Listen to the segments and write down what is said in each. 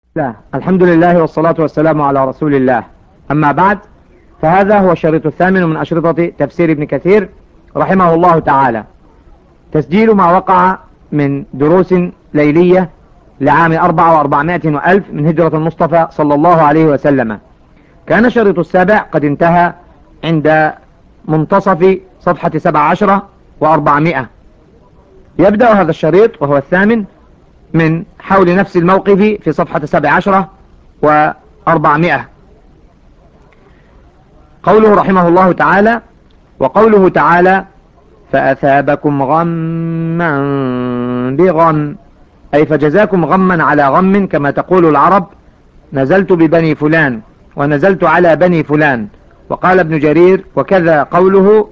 لا، الحمد لله والصلاة والسلام على رسول الله. أما بعد، فهذا هو الشريط الثامن من أشرطة تفسير ابن كثير رحمه الله تعالى، تسجيل ما وقع من دروس ليلية لعام 400 وألف من هجرة المصطفى صلى الله عليه وسلم. كان الشريط السابع قد انتهى عند منتصف صفحة 17 و400. يبدأ هذا الشريط وهو الثامن من حول نفس الموقف في صفحة 17 و400. قوله رحمه الله تعالى: وقوله تعالى: فأثابكم غما بغم، أي فجزاكم غما على غم، كما تقول العرب: نزلت ببني فلان ونزلت على بني فلان. وقال ابن جرير: وكذا قوله: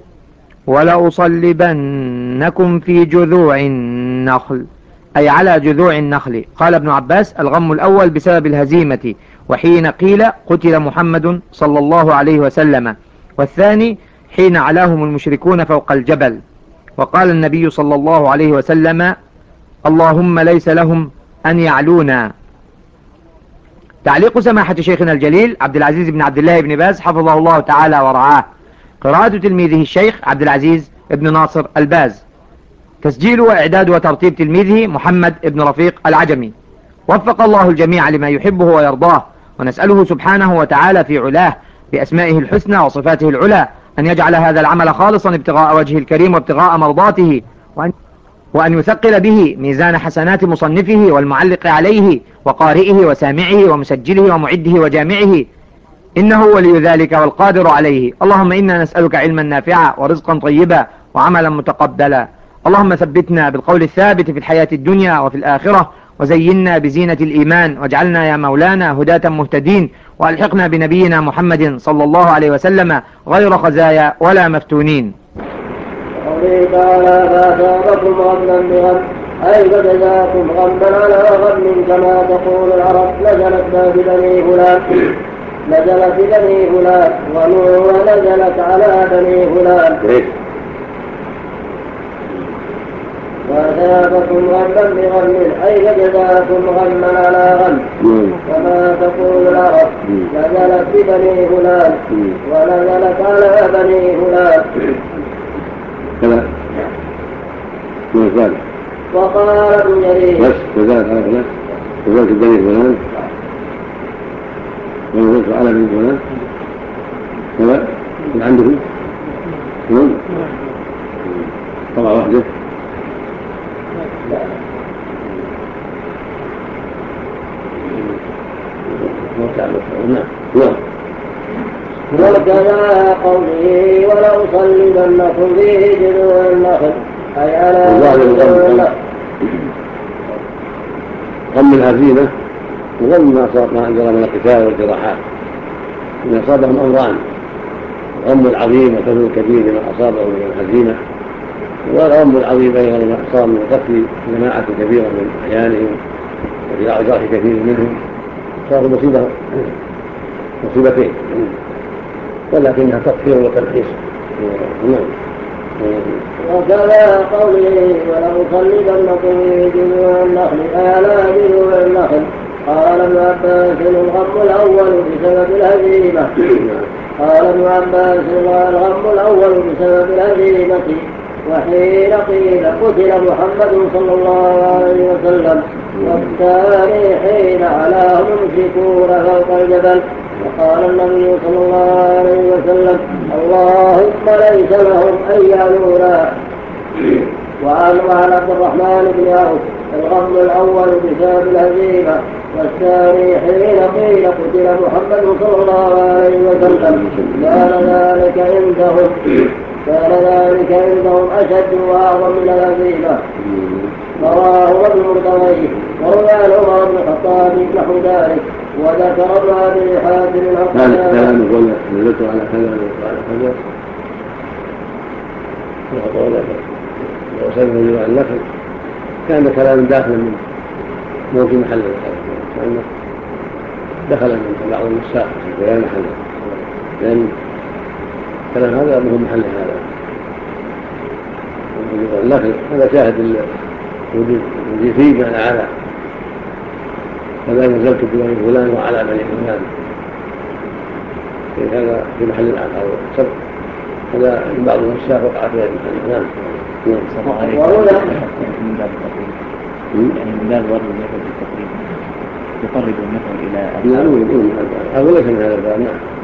ولأصلبنكم في جذوع النخل، أي على جذوع النخل. قال ابن عباس: الغم الأول بسبب الهزيمة، وحين قيل قتل محمد صلى الله عليه وسلم، والثاني حين علاهم المشركون فوق الجبل. وقال النبي صلى الله عليه وسلم: اللهم ليس لهم أن يعلونا. تعليق سماحة شيخنا الجليل عبد العزيز بن عبد الله بن باز حفظه الله تعالى ورعاه، قراءة تلميذه الشيخ عبد العزيز بن ناصر الباز، تسجيل وإعداد وترتيب تلميذه محمد بن رفيق العجمي. وفق الله الجميع لما يحبه ويرضاه، ونسأله سبحانه وتعالى في علاه بأسمائه الحسنى وصفاته العلى أن يجعل هذا العمل خالصا ابتغاء وجهه الكريم وابتغاء مرضاته، وأن يثقل به ميزان حسنات مصنفه والمعلق عليه وقارئه وسامعه ومسجله ومعده وجامعه، إنه ولي ذلك والقادر عليه. اللهم إنا نسألك علما نافعا ورزقا طيبا وعملا متقبلا. اللهم ثبتنا بالقول الثابت في الحياة الدنيا وفي الآخرة، وزينا بزينة الإيمان، واجعلنا يا مولانا هداة مهتدين، وألحقنا بنبينا محمد صلى الله عليه وسلم غير خزايا ولا مفتونين. قوله تعالى: فأثابكم غما بغم، أي فجزاكم غما على غم، كما تقول العرب: نزلت ببني فلان، نزلت ببني فلان، ونزلت على بني فلان. وأثابكم غما بغم، أي فجزاكم غما على غم، كما تقول العرب: نزلت ببني فلان ونزلت على بني فلان. كذا وقال ابن جرير: بس نزلت على فلان، نزلت بني فلان ونزلت على بني فلان. كذا اللي عندكم طبعا واحدة. وكذا قوله: ولأصلبنكم في جذوع النخل، أي على جذوع النخل. غم الهزيمة وغم ما جرى من القتال والجراحات، إن أصابهم أمران: الغم العظيم والحزن الكبير لما أصابهم من الهزيمة، والغم العظيم أيضا لما أصاب من قتل جماعة كبيرة من أعيانهم وجراح كثير منهم، صاروا مصيبتين، ولكنها تطهير وتلخيص. وكذا قوله: ولأصلبنكم في جذوع النخل، أي على جذوع النخل. قال ابن عباس: الغم الأول بسبب الهزيمة. قال ابن عباس: الغم الأول بسبب الهزيمة، وحين قيل قتل محمد صلى الله عليه وسلم، والثاني حين علاه المشركون فوق الجبل. وقال النبي صلى الله عليه وسلم: اللهم ليس لهم أن يعلونا. وعن عبد الرحمن بن عوف: الغم الأول بسبب الهزيمة، والثاني حين قيل قتل محمد صلى الله عليه وسلم. كان ذلك عندهم أشد وأعظم من الهزيمة. رواه ابن مردويه، وروى عن عمر بن الخطاب نحو ذلك. وذكر ابن أبي حاتم الكلام يقول نزلت على كذا وعلى كذا، وسلم جماع النخل، كان كلام داخل من مو في محل الكلام، دخل من بعض النساء في بيان محله، لأن الكلام هذا مو محل هذا. النخل هذا شاهد وجود فيه معنى على، فلا نزلت ببني فلان وعلى بني فلان، هذا في محل الآن أو السبب، هذا بعض النساء وقع في هذه الإمام. يعني من باب ورد المثل بالتقريب يقرب المثل إلى هذا ليس من هذا الباب.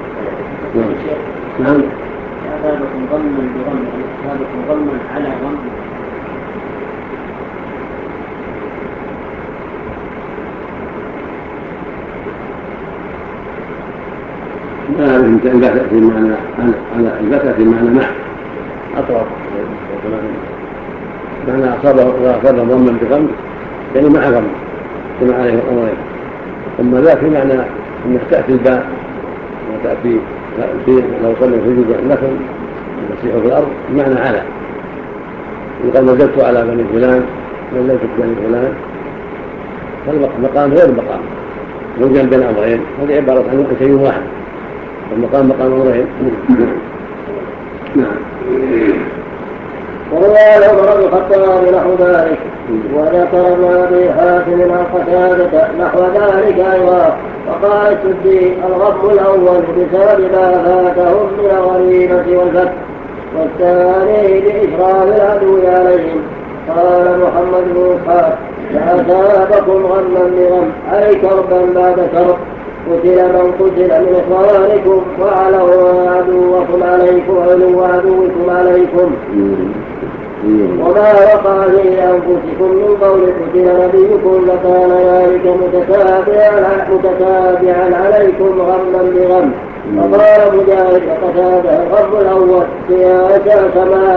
نعم. أصابكم غما بغم، أصابكم غما على غم. لا تأتي معنا لا تأتي معنا مع أطرف معنى أصابه ضما بغم يعني مع غم كما عليه الأمرين. أما ذاك معنى أنك تأتي الباء وتأتي لو صلوا في جزء لكم المسيح في الأرض معنى على، يقال نزلت على بني فلان نزلت بني فلان، فالمقام غير المقام موجود بين أمرين، هذه عبارة عن شيء واحد، المقام مقام أمرين. نعم. وروى عمر بن الخطاب نحو ذلك، وذكر ابن ابي حاتم عن قتادة نحو ذلك ايضا. وقال السدي الغم الاول بسبب ما فاتهم من الغنيمة والفتح، والثاني بإشراف العدو عليهم. قال محمد بن اسحاق فأصابكم غما بغم أي كربا بعد كرب، قتل من قتل من إخوانكم وعلوا عدوكم عليكم وما وقع في أنفسكم من قول قتل نبيكم لكان ذلك متتابعا عليكم غما بغم. وقال مجاهد وقتاده الغم الأول سياسة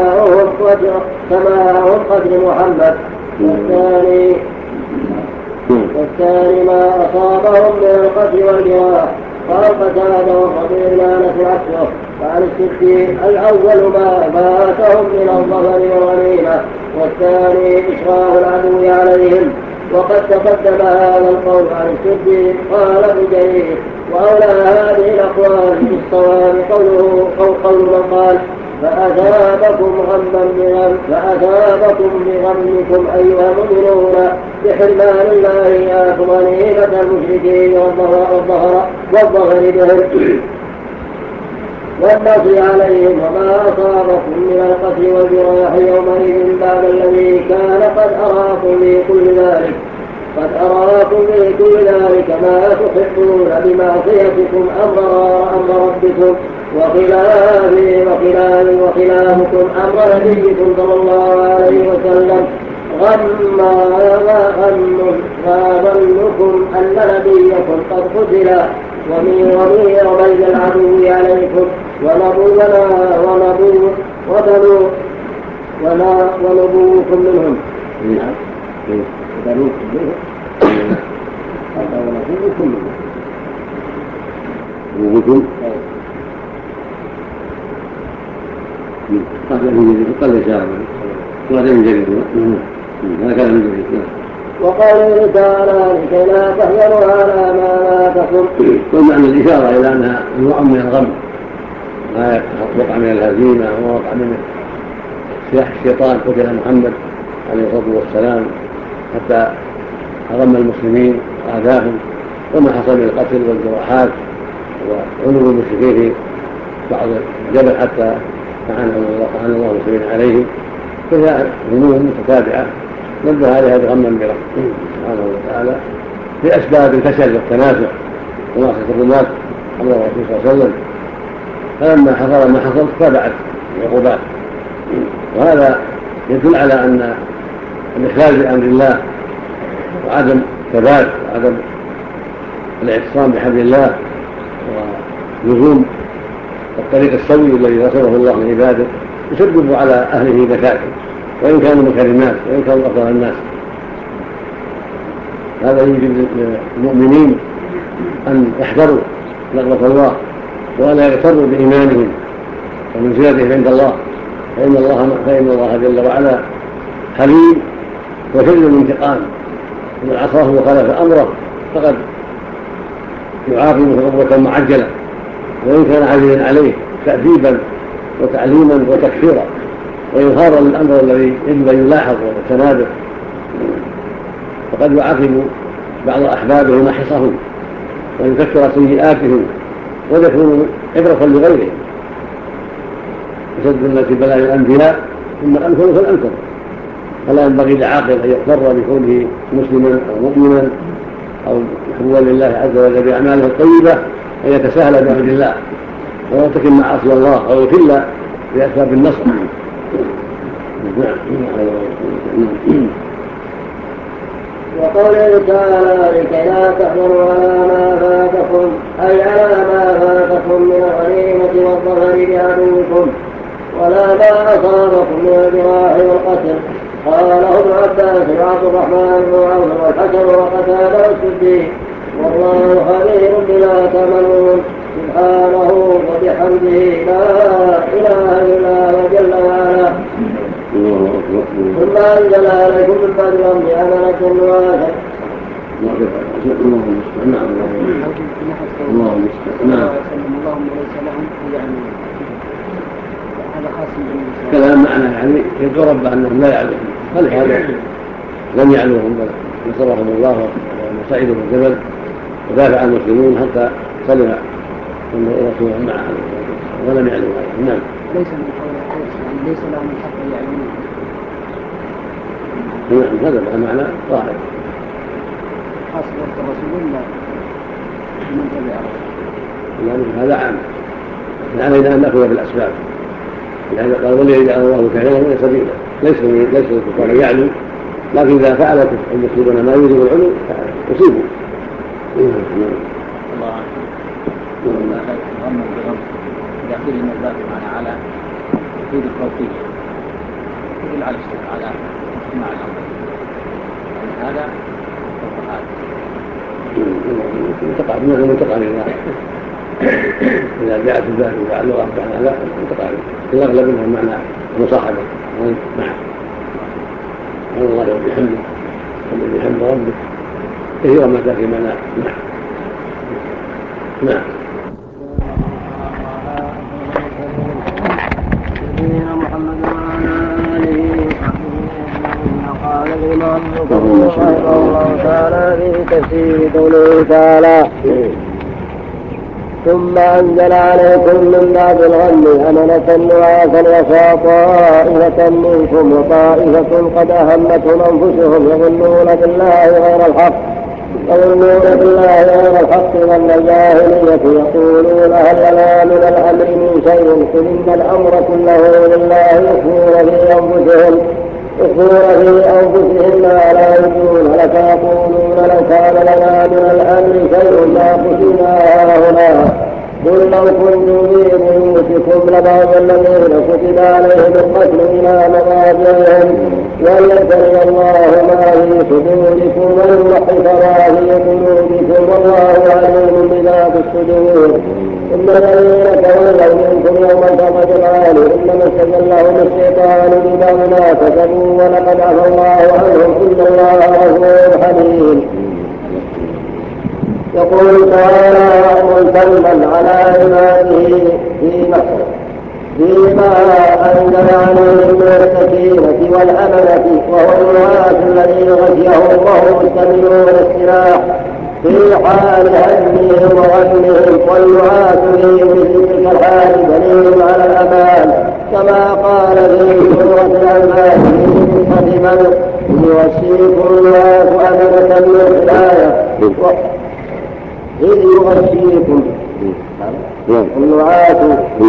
سماعهم قتل محمد، والثاني ما أصابهم من القتل والجراح. قال قتاده وقبيل أنس عكسه. قال السدي الأول ما فاتهم من الظفر والغنيمة، والثاني إشراف العدو عليهم. وقد تقدم هذا القول عن السدي. قال ابن جرير وأولى هذه الأقوال بالصواب قول من قال فأثابكم بغمكم أيها المؤمنون بحرمان الله إياكم غنيمة المشركين والظفر بهم والنصر عليهم، وما أصابكم من القتل والجراح يومئذ بعد الذي كان قد أراكم به كل ذلك ما تحبون بمعصيتكم أمر ربكم وخلافكم أمر نبيكم صلى الله عليه وسلم. ما ظنكم أن نبيكم قد قتل ومير بين العدو عليكم ونبوكم منهم. وقال تعالى لكي لا تحزنوا على ما فاتكم. ومعنى الإشارة إلى أنها نوع من الغم، ما وقع من الهزيمة ووقع من سلاح الشيطان قتل محمد عليه الصلاة والسلام حتى أغم المسلمين وآذاهم، وما حصل من القتل والجراحات وعلو المشركين في بعض الجبل حتى لعن الله المسلمين عليهم، فهي هموم متتابعة نبه عليها بغما برحمته سبحانه وتعالى في أسباب الفشل والتنازع وناصرة الرماة على الرسول صلى الله عليه وسلم. فلما حصل ما حصل تابعت العقوبات، وهذا يدل على أن الإخلال بأمر الله وعدم الثبات وعدم الاعتصام بحبل الله ولزوم الطريق السوي الذي نصره الله من عباده يسبب على أهله مشاكل، وإن كانوا من خير الناس وإن كانوا أفضل الناس. هذا يجب للمؤمنين أن يحذروا نقمة الله وأن يغتروا بإيمانهم ومنزلتهم عند الله، فإن الله جل وعلا حليم وشديد الانتقام، ومن عصاه وخالف أمره فقد يعاقبه عقوبة معجلة وإن كان عزيزا عليه تأديبا وتعليما وتكفيرا وإظهارا للأمر الذي يجب أن يلاحظ ويتنابه. فقد يعاقب بعض أحبابه ومحصهم ويكفر سيئاتهم ويكون عبرة لغيرهم وسد التي بلاء الأنبياء ثم الأمثل فالأمثل. فلا ينبغي لعاقل أن يغتر بكونه مسلما أو مؤمنا أو محبوبا لله عز وجل بأعماله الطيبة أن يتساهل بأمر الله ويرتكب معاصي الله أو يخل بأسباب النصر. وقوله تعالى لكي لا تحزنوا على ما فاتكم أي على ما فاتكم من الغنيمة والظفر بعدوكم ولا ما أصابكم من الجراح والقتل. قاله ابن عباس وعبد الرحمن بن عوف والحسن وقتادة والسدي والله خبير بما تعملون سبحانه وبحمده لا إله إلا هو جل وعلا. ثم أنزل عليكم من بعد الأمر أمنة واحد. كلام معنى يعني يدعو رب أنهم لا يعلوهم فلهذا لم يعلوهم بل نصرهم الله وسعيدوا الجبل ودافع عن المسلمون حتى سلم رسولهم معه ولم يعلوا. نعم. ليس من حول القدس يعني ليس لهم الحق يعلمون. نعم هذا معنى ظاهر. خاصة وقت الرسول ولا من تبع الرسول؟ يعني هذا عام علينا أن نأخذ بالأسباب لهذا قال وليجعل الله كثيرا سبيلا. ليس الكفار يعلو لكن إذا فعلت المسلمون ما يريد العلو يصيبوا. الله لا يتغمر بغض يعطيه المزاد معنا على تفيد الفوقية يدل على على اجتماع الأمر هذا فوق هذا متقاربين إذا جاءت الذات وجعل الله سبحانه لا متقاربين الأغلب منهم معنى مصاحبة معه الله بحمده الذي بحمد ربك كثيرا ما تأتي معنى نعم. نبينا محمد وعلى آله وصحبه قال الإمام ابن رحمه الله تعالى في تفسير قوله تعالى ثم أنزل عليكم من بعد الغم أمنة نعاسا يخشى طائفة منكم وطائفة قد أهمتهم أنفسهم يظنون بالله غير الحق ظن الجاهلية يقولون هل لنا من الأمر من شيء قل إن الأمر كله لله يخفون في أنفسهم ما لا يبدون لك يقولون لو كان لنا من الأمر شيء ما قتلنا هنا قل لو كنتم في بيوتكم لبعض الذين كتب عليهم القتل إلى مضاجعهم وليبتلي الله ما في صدوركم ويمحص ما في قلوبكم والله عليم بذات الصدور. إن الذين تولوا منكم يوم التقى الجمعان إنما استزلهم الشيطان ببعض ما كسبوا ولقد عفا الله عنهم إن الله غفور حليم. يقول تعالى ممتنا على عباده فيما أنزل عليهم من السكينة والأمنة وهو النعاس الذي غشيهم وهم مستمعون السلاح في حال هزمهم وغنهم والنعاس فيهم في تلك الحال دليل على الأمان كما قال في سورة الأنفال في قصة بدر يغشيكم الناس أمنة من الآية إذ يغشيكم النعاس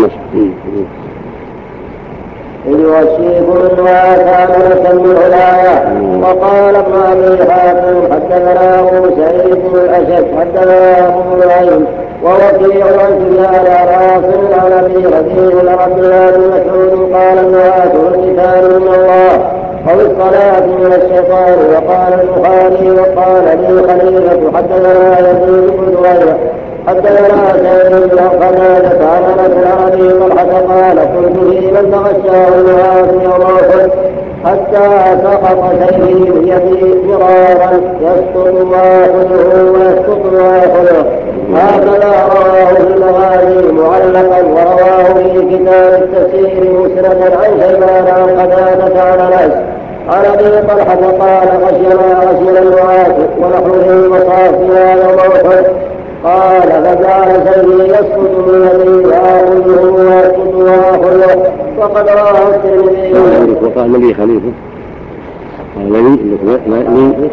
أمنة من الآية. وقال ابن أبي حاتم حدثنا أبو سعيد الأشد حدثنا أبو نعيم ووكيع عن سفيان عن عاصم عن أبي ربيع عن عبد الله بن مسعود قال النعاس والقتال من الله أو الصلاة من الشيطان. وقال البخاري وقال لي خليفة حدثنا يزيد بن زهير حدثنا سعيد بن قتادة عن أنس بن أبي طلحة قال قلت في من تغشاه النعاس يوم أحد حتى سقط سيفي بيدي مرارا يسقط واخذه ويسقط واخذه. هكذا رواه في المغازي معلقا ورواه في كتاب التفسير مسندا عن شيبان عن قتادة عن أنس عن ابي طلحه قال غشينا النعاس ونحن في مصافنا يوم احد قال فجعل سيفي يسقط من يدي واخذه ويسقط واخذه وقد رواه الترمذي. وقال لي خليفه قال لي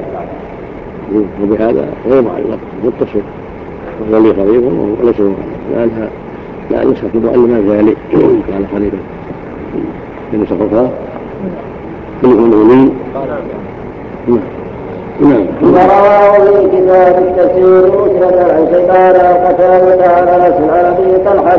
وبهذا غير معلق متصل وقال لي خليفه وليس معلق لا نسخة مؤلمة ذلك قال خليفه نسخ أخرى بالعلومين. نعم. ورواه في كتاب التفسير مسندا عن شيبان عن قتادة عن انس عن ابي طلحه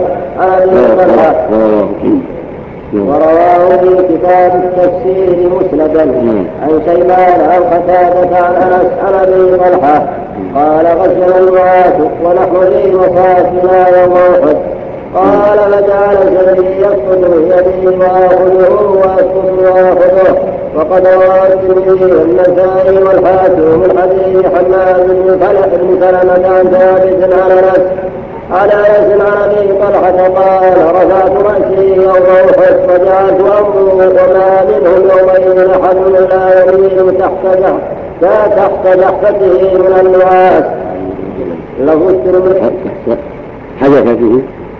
ورواه في كتاب التفسير مسندا عن شيبان عن قتادة عن انس عن ابي طلحه قال غشنا النعاس ونحن في مصافنا يوم احد قال فجعل سيفي يسقط من يدي واخذه ويسقط واخذه وقد رواه الترمذي والنسائي والحاكم من حديث حماد بن سلمة عن ثابت عن انس عن ابي طلحه قال رفعت راسي يوم احد فجعلت انظر وما منهم يومئذ احد لا يميل تحت جحفته من النعاس. له الترمذي حدثته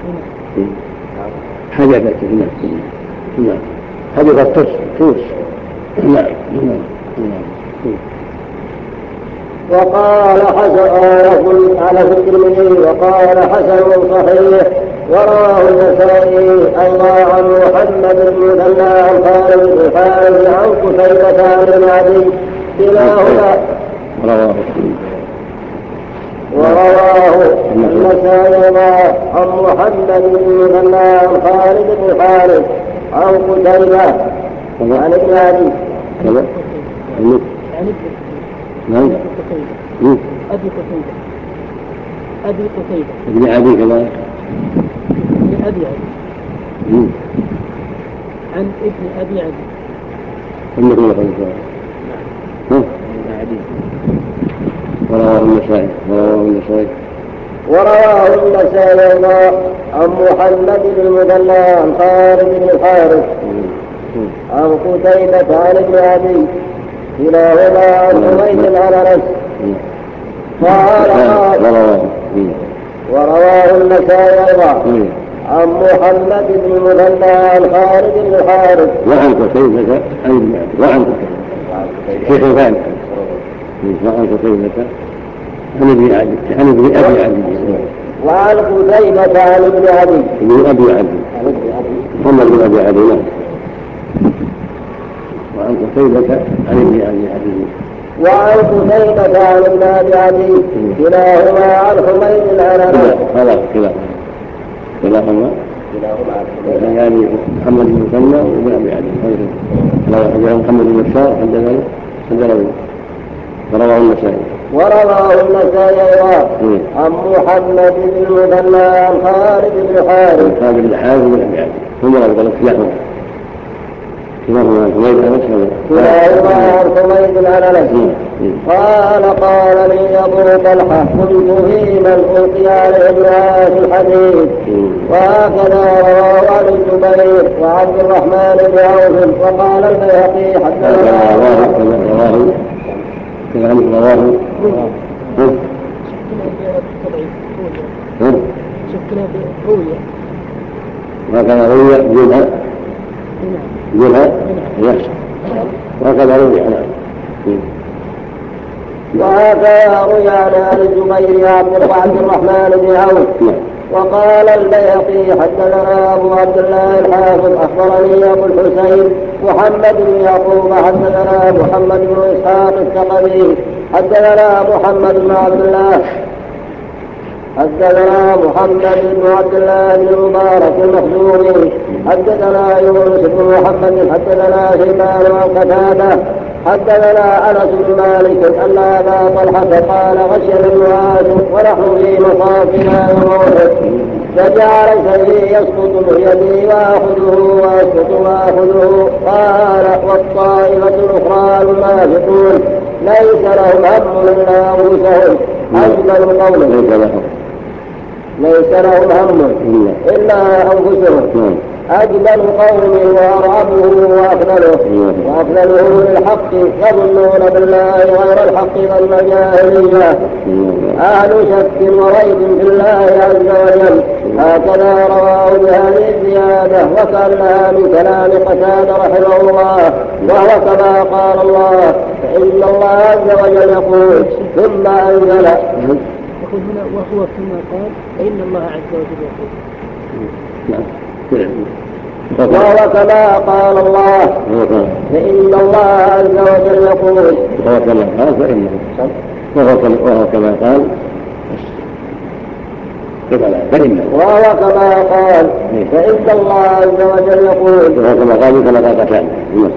حدثت توس. وقال حسن على الترمذي وقال حسن صحيح. ورواه النسائي ايضا عن محمد بن مثنى عن خالد بن الحارث عن قتيبة بن عدي كلاهما. ورواه النسائي عن محمد بن مثنى عن خالد بن الحارث عن قتيبة عن ابن عدي. نعم. أبي قتيبة ابن عدي كذلك ابن أبي عدي عن ابن أبي عدي ورواه النسائي عن محمد بن مثنى عن خالد بن الحارث عن قتيبة عن ابن عدي كلاهما عن حميد عن انس قال ورواه النسائي ايضا عن محمد بن مثنى عن خالد بن الحارث وعن قتيبة وعن شيخ ثاني وعن قتيبة عن ابن أبي عدي وعن قتيبة عن ابن عدي محمد بن أبي عدي وعن قتيبة عن ابن أبي عدي كلاهما عن حميد عن انس. كلاهما يعني محمد بن مثنى وابن أبي عدي محمد بن بشار حدثنا ورواه النسائي عن محمد بن مثنى عن خالد بن الحارث بن أبي عدي ثم قال كلاهما عن حميد عن انس قال لي ابو طلحه كنت في من القي عليه الناس الحديث وهكذا رواه عن الزبير وعبد الرحمن بن عوف. وقال البيهقي حدثنا وهكذا روي جنها وهكذا روي عن الزبير وعبد الرحمن بن عوف. وقال البيهقي حدثنا ابو عبد الله الحافظ اخبرني ابو الحسين محمد بن يعقوب حدثنا محمد بن اسحاق الثقفي حدثنا محمد بن عبد الله بن المبارك المخزومي حدثنا يونس بن محمد حدثنا شيبان عن قتادة حدثنا انس بن مالك ان ابا طلحه قال غشينا النعاس ونحن في مصافنا يوم احد فجعل سيفي يسقط من يدي واخذه ويسقط واخذه. قال والطائفه الاخرى المنافقون ليس لهم هم الا انفسهم اجمل قوله ليس لهم هم الا انفسهم أجمل قوم وأرعبهم وأفضلهم للحق يظنون بالله غير الحق ظن الجاهلية أهل شك وريب في الله عز وجل. هكذا رواه بهذه الزيادة وكأنها من كلام قتادة رحمه الله، وهو كما قال الله فإن الله عز وجل يقول ثم أنزل. يقول هنا وهو كما قال فإن الله عز وجل يقول. وهو كما قال الله فإن الله عز وجل يقول. وهو كما قال فإنه وهو كما قال وهو كما قال فإن الله عز وجل يقول. وهو كما قال كما قال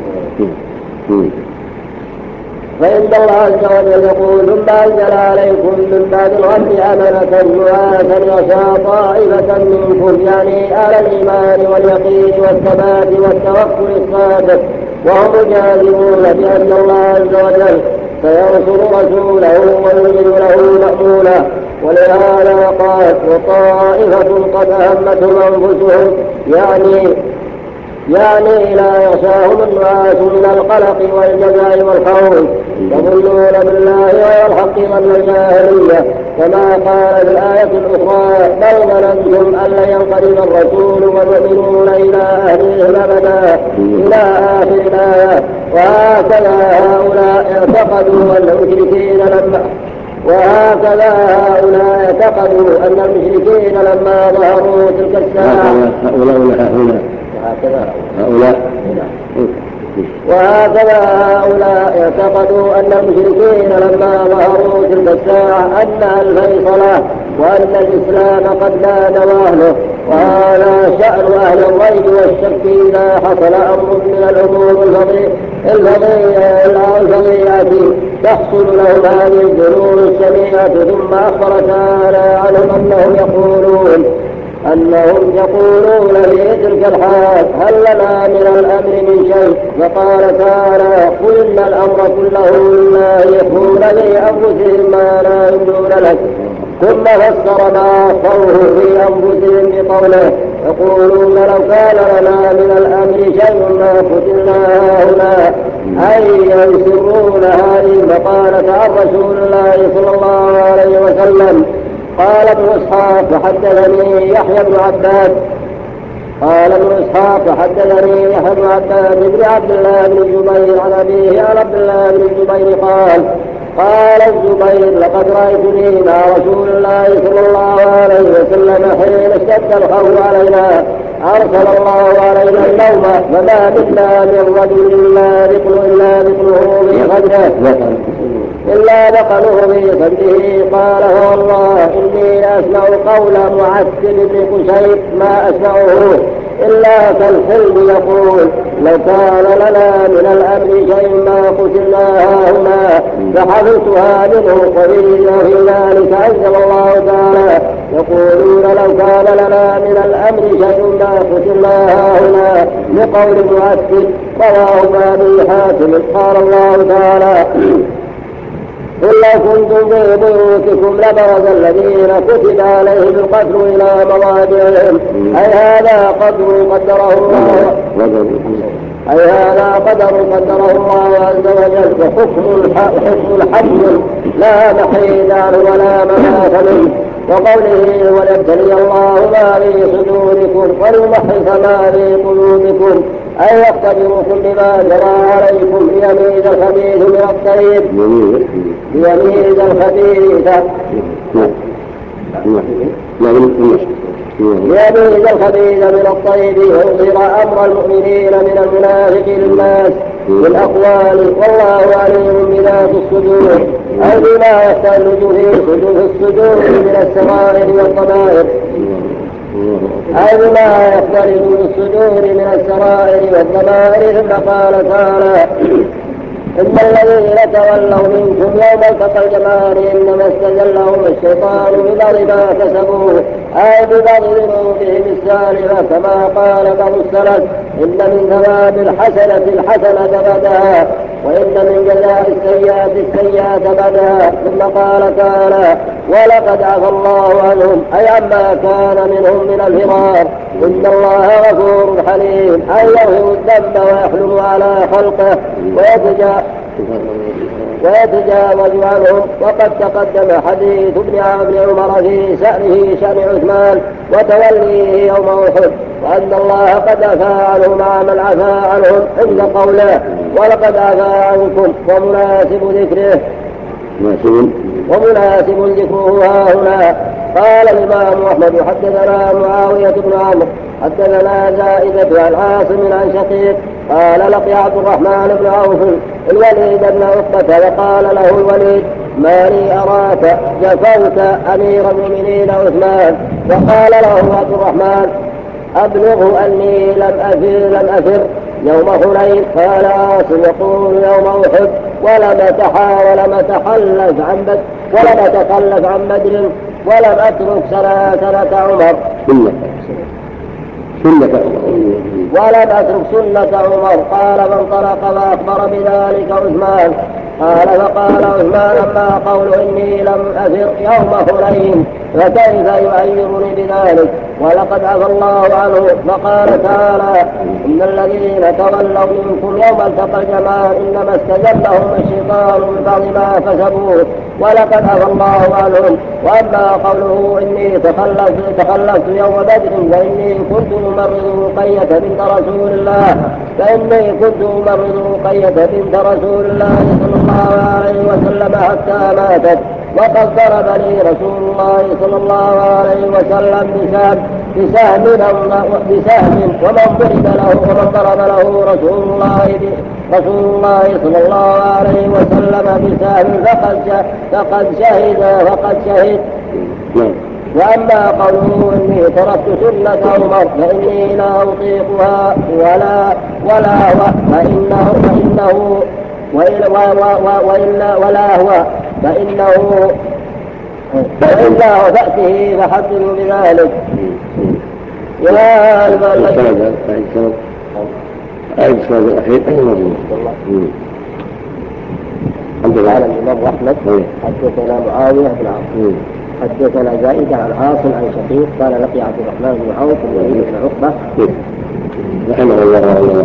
فإن الله عز وجل يقول ثم أنزل عليكم من بعد الغم أمنة نعاسا يغشى طائفة منكم يعني أهل الإيمان واليقين والثبات والتوكل الصادق وهم جازمون بأن الله عز وجل سينصر رسوله ويجد له مأمولا. ولهذا قال وطائفة قد أهمتهم أنفسهم يعني لا يغشاهم الناس من القلق والجزع والخوف يظنون بالله والحق ظن الجاهلية كما قال في الآية الأخرى بل ظننتم أن لن ينقلب الرسول والمؤمنون إلى أهلهم أبدا إلى آخر الآية. وهكذا هؤلاء اعتقدوا أن المشركين لما ظهروا تلك الساعة وهكذا هؤلاء اعتقدوا أن المشركين لما ظهروا تلك الساعة أنها الفيصلة وأن الإسلام قد بان وأهله. وهذا شأن أهل الريب والشك إذا حصل أمر من الأمور الفظيعة تحصل لهم هذه الظنون السميعة. ثم أخبر تعالى عنهم أنهم يقولون في تلك الحال هل لنا من الأمر من شيء؟ فقال تعالى قل إن الأمر كله لله يخفون لأنفسهم ما لا يبدون لك. ثم فسر ما أخفوه في أنفسهم بقوله يقولون لو كان لنا من الأمر شيء ما قتلنا هنا أي يسرون هذه مقالة عن رسول الله صلى الله عليه وسلم. قال ابن إسحاق فحدثني يحيى بن عباد بن عبد الله بن الزبير عن أبيه عن عبد الله بن الزبير قال الزبير لقد رأيتني مع رسول الله صلى الله عليه وسلم حين اشتد الخوف علينا أرسل الله علينا النوم فما منا من رجل إلا دخلوه بصدره. قال والله إني أسمع قول معتب بن قشير ما أسمعه إلا كالحلم يقول لو كان لنا من الأمر شيء ما قتلنا هنا. فحفظتها منه قليلا. في ذلك أنزل الله تعالى يقولون لو كان لنا من الأمر شيء ما قتلنا هنا لقول معتب رواه أبي حاتم. قال الله تعالى قل لو كنتم في بيوتكم لبرز الذين كتب عليهم القتل إلى مضاجعهم أي هذا قدر قدره الله عز وجل. وحكم الحج لا محيد عنه ولا مناس منه. وقوله وليبتلي الله ما في صدوركم وليمحص ما في قلوبكم أي يختبركم بما جرى عليكم ليميز الخبيث من الطيب ويظهر أمر المؤمنين من المنافق للناس بالأقوال والله عليم بذات الصدور أي بما يختلج في الصدور من السرائر والضمائر ثم قال تعالى إن الذين تولوا منكم يوم التقى الجمعان إنما استزلهم الشيطان ببعض ما كسبوا أي ببعض ذنوبهم السالفة كما قال بعض السلف إن من ثواب الحسنة الحسنة بعدها وإن من جزاء السيئات السيئات بعدها. ثم قال تعالى ولقد عفى الله عنهم أي عما كان منهم من الفرار إن الله غفور حليم أي يغفر الذنب ويحلم على خلقه ويتجاوز عنهم. وقد تقدم حديث ابن عمر في شأن عثمان وتوليه يوم أحد وأن الله قد عفا عنه مع من عفا عنهم عند قوله ولقد عفا عنكم ومناسب ذكره ها هنا. قال الإمام أحمد حدثنا معاوية بن عمرو حدثنا زائدة عن عاصم عن شقيق قال لقي عبد الرحمن بن عوف الوليد بن عقبة وقال له الوليد ما لي أراك جفوت أمير المؤمنين عثمان. وقال له عبد الرحمن أبلغه أني لم أفر يوم حنين. قال عاصم يقول يوم أحد ولم أتخلف عن بدر ولم أترك سنة عمر سنة عمر. قال فانطلق وأخبر بذلك عثمان. قال فقال عثمان أما قول إني لم أفر يوم حنين فكيف يعيرني بذلك ولقد عفى الله عنه. فقال تعالى إن الذين تولوا منكم يوم التقى الجمعان إنما استزلهم الشيطان من بعض ما كسبوا ولقد عفى الله عنهم. وأما قوله إني تخلفت يوم بدر فإني كنت أمرض رقية بنت رسول الله صلى الله عليه وسلم حتى ماتت وقد ضرب لي رسول الله صلى الله عليه وسلم بسهم ومن ضرب له رسول الله صلى الله عليه وسلم بسهم فقد شهد. وأما قوله إني تركت سنة عمر فإني لا أطيقها وإلا هو فأته فحدثوا بذلك. يا قال الإمام أحمد حدثنا معاوية بن عمرو حدثنا زائدة عن عاصم عن شقيق قال لقي عبد الرحمن بن عوف الوليد بن عقبة رحمه الله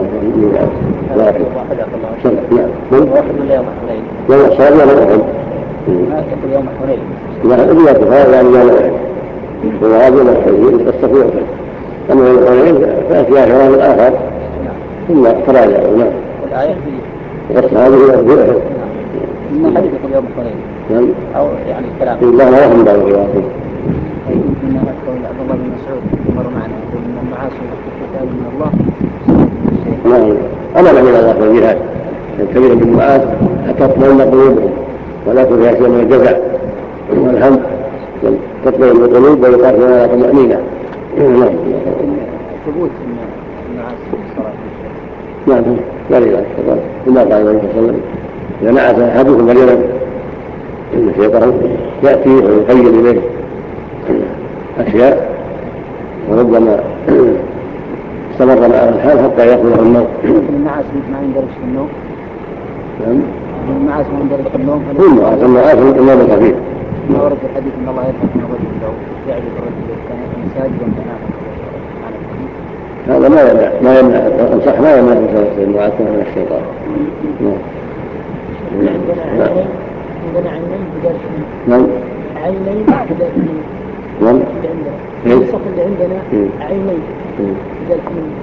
يوم حنين لا هذا يعني وهذا الحديث تستطيع أما يوم حنين فأتي أشهر الآخر ثم تراجعوا. نعم الآية هذه إن حديث يوم حنين أو يعني الكلام الله لا يهم بعض الروايات. إن عبد الله بن مسعود مر معنا إن المعاصي والكتاب من الله. نعم أمر من الله بالجهاد الكبير بالمعاصي حتى تطمئن قلوبهم ولا يكون فيها شيء من الجزع والهم تطمئن القلوب ويقال فيها طمأنينة. ثبوت المعاصي والصلاة. نعم ذلك كما قال النبي صلى الله عليه وسلم إذا نعس أحدكم مريضا إن الشيطان يأتي ويخيل إليه أشياء وربما استمر معه الحال حتى يأخذه النوم. النعاس ما يندرج في النوم. نعم النعاس ما يندرج في النوم. النعاس النوم الخفيف. ما ورد في الحديث ان الله يرحم من الرجل لو يعرف الرجل كان ساجدا فنام. هذا ما يمنع الصح ما يمنع النعاس من الشيطان. عندنا عينين بدل نعم عينين بدل نعم النسخ اللي عندنا عينين بدل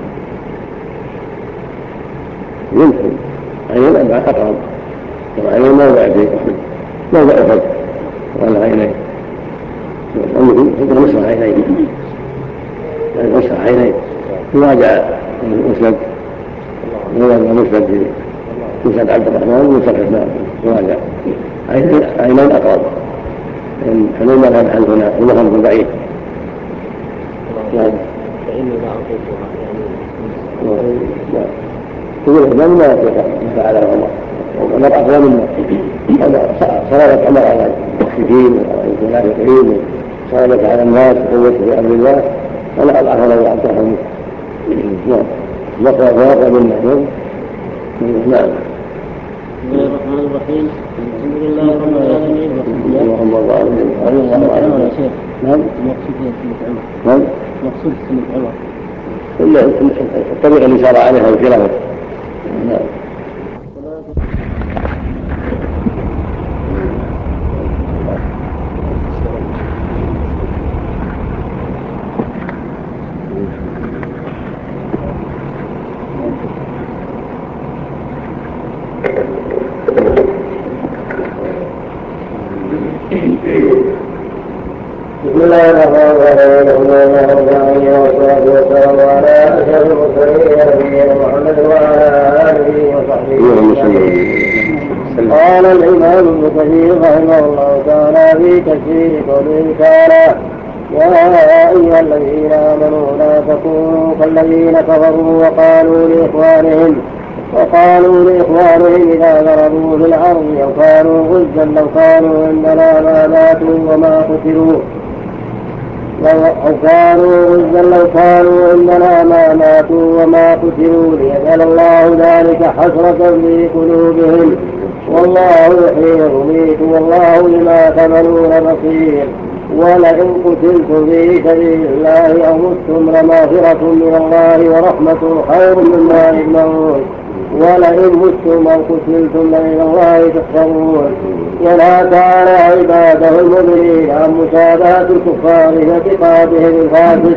يمكن عينين أربعة أقرب وعينين موضع أخذ ولا عينين يمكن نصف عينين يعني نصف عينين يراجع المسند في مسند عبد الرحمن ومسند عثمان يراجع عينين أقرب حلول ما كان حلفنا المهم ضعيف. فإني لا أطيقها يعني تقول الإمام لا يطيق فعل عمر وعمر أقوى منا صلابة عمر على المشركين والمنافقين صالك على الناس قوة في أمر الله فلا أضعف لو أعطاهم. نعم. بقى بالنعم. نعم. بسم الله الرحمن الرحيم. الحمد لله رب العالمين. اللهم بارك يا شيخ. نعم. المقصود هي سنة عمر. نعم. المقصود سنة عمر. الطريقة اللي سار عليها الخلافة. نعم. بسم الله الرحمن الرحيم. والصلاة والسلام على أشرف المرسلين نبينا محمد وعلى آله وصحبه أجمعين. قال الإمام ابن كثير رحمه الله تعالى في تفسير قوله تعالى: يا أيها الذين آمنوا لا تكونوا كالذين كفروا وقالوا لإخوانهم إذا ضربوا في الأرض أو كانوا غزا لو كانوا عندنا ما ماتوا وما قتلوا ليجعل الله ذلك حسرة في قلوبهم والله يحيي ويميت والله بما تعملون بصير. ولئن قتلتم في سبيل الله أو متم لمغفرة من الله ورحمة خير مما يجمعون. ولئن متم أو قتلتم فإلى الله تحشرون. ولا تعالى عباده المؤمنين عن مشابهة الكفار واعتقادهم الفاسد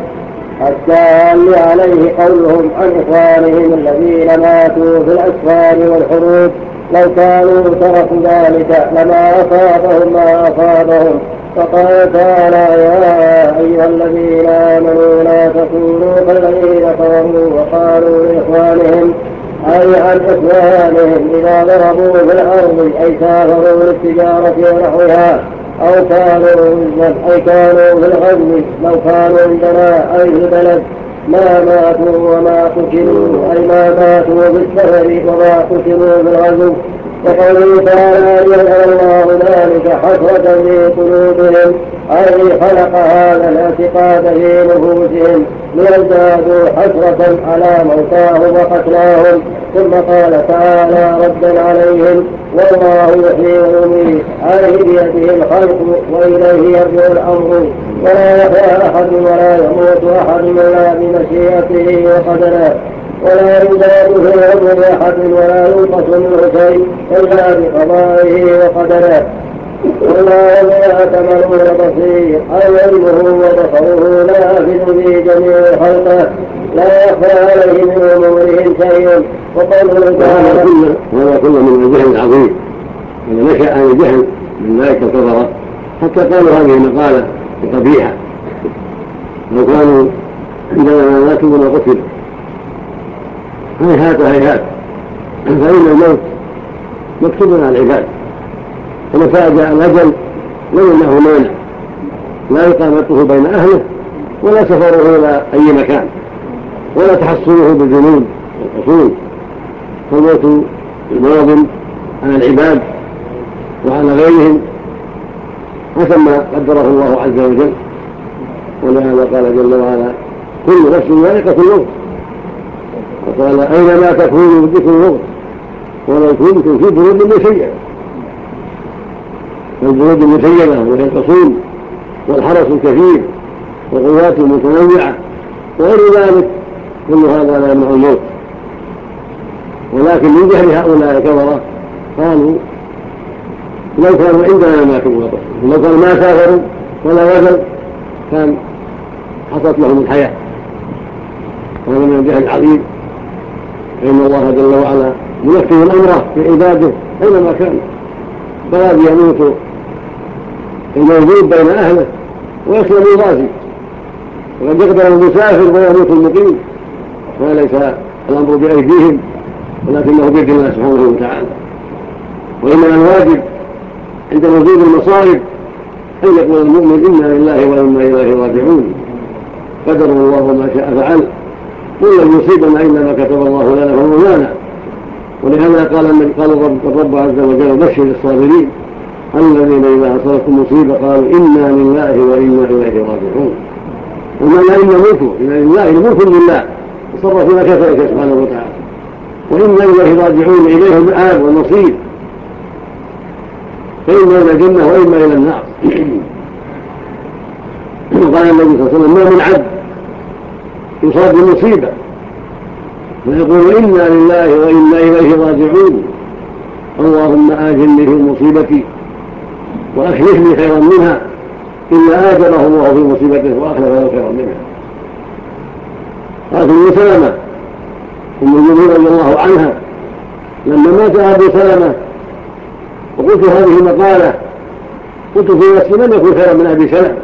الدال عليه قولهم عن إخوانهم الذين ماتوا في الأسفار والحروب لو كانوا تركوا ذلك لما أصابهم ما أصابهم. فقال تعالى: يا أيها الذين آمنوا لا تكونوا كالذين كفروا وقالوا لإخوانهم أي عن إخوانهم إذا ضربوا في الأرض أي سافروا للتجارة ونحوها أو كانوا غزا أي كانوا في الغزو لو كانوا عندنا أي في البلد ما ماتوا وما قتلوا أي ما ماتوا بالسفر وما قتلوا بالغزو. وقوله تعالى: ليجعل الله ذلك حسرة في قلوبهم أي خلق هذا الاعتقاد في نفوسهم ليزدادوا حسرة على موتاهم وقتلاهم. ثم قال تعالى ردا عليهم: والله يحيي ويميت أي بيده الخلق وإليه يرجع الأمر ولا يحيى أحد ولا يموت أحد إلا بمشيئته وقدره ولا يزاد في عمر أحد ولا ينقص منه شيء إلا بقضائه وقدره. والله بما تعملون بصير أي علمه وبصره نافذ في جميع خلقه لا يخفى عليه من أمورهم شيء. وقوله تعالى: هذا كله من الجهل العظيم إذا نشأ عن الجهل من ذلك الكفرة حتى قالوا هذه المقالة قبيحة لو كانوا عندنا ما ماتوا وما قتلوا. هيهات فإن الموت مكتوب على العباد ومتى جاء الأجل لم له مانع لا إقامته بين أهله ولا سفره إلى أي مكان ولا تحصله بالجنود والقصور. فالموت الماض على العباد وعلى غيرهم حسب ما قدره الله عز وجل. ولهذا قال جل وعلا: كل نفس ذائقة الموت. وقال: أينما تكونوا يدرككم الموت ولو كنتم في بلد مشيدة. فالبلد المشيدة وهي القصور والحرس الكثير والقوات المتنوعة وغير ذلك كل هذا لا يمنع الموت. ولكن من جهل هؤلاء الكفرة قالوا: لو كانوا عندنا ما كانوا قتلوا، لو كانوا ما سافروا ولا غزوا كان حصلت لهم الحياة. وهذا من الجهل العظيم، فإن الله جل وعلا ينفذ الأمر في عباده أينما كان، فلا يموت الموجود بين أهله ويسلم الغازي، وقد يقدر المسافر ويموت المقيم، وليس الأمر بأيديهم ولكنه بيد الله سبحانه وتعالى. وإنما الواجب عند وجود المصائب أن يقول المؤمن: إنا لله وإنا إليه راجعون، قدر الله ما شاء فعل، قل لن يصيبنا إلا ما كتب الله لنا فهو مولانا. ولهذا قال الرب عز وجل: بشر الصابرين الذين إذا أصابتهم مصيبة قالوا إنا لله وإنا إليه راجعون. وما إن ملكه إن لله ملك لله يتصرف فيما كفى سبحانه وتعالى، وإنا إليه راجعون إليه المآب والنصير، فإما إلى الجنة وإما إلى النار. قال النبي صلى الله عليه وسلم: ما من عبد يصاب بمصيبة ويقول إنا لله وإنا إليه راجعون اللهم آجلني في مصيبتي وأخلف لي خيرا منها، إلا آجره الله في مصيبته وأخلف له خيرا منها. قالت أم سلمة أم المؤمنين رضي الله عنها لما مات أبو سلمة وقلت هذه المقالة قلت في نفسي من يكون خيرا من أبي سلمة،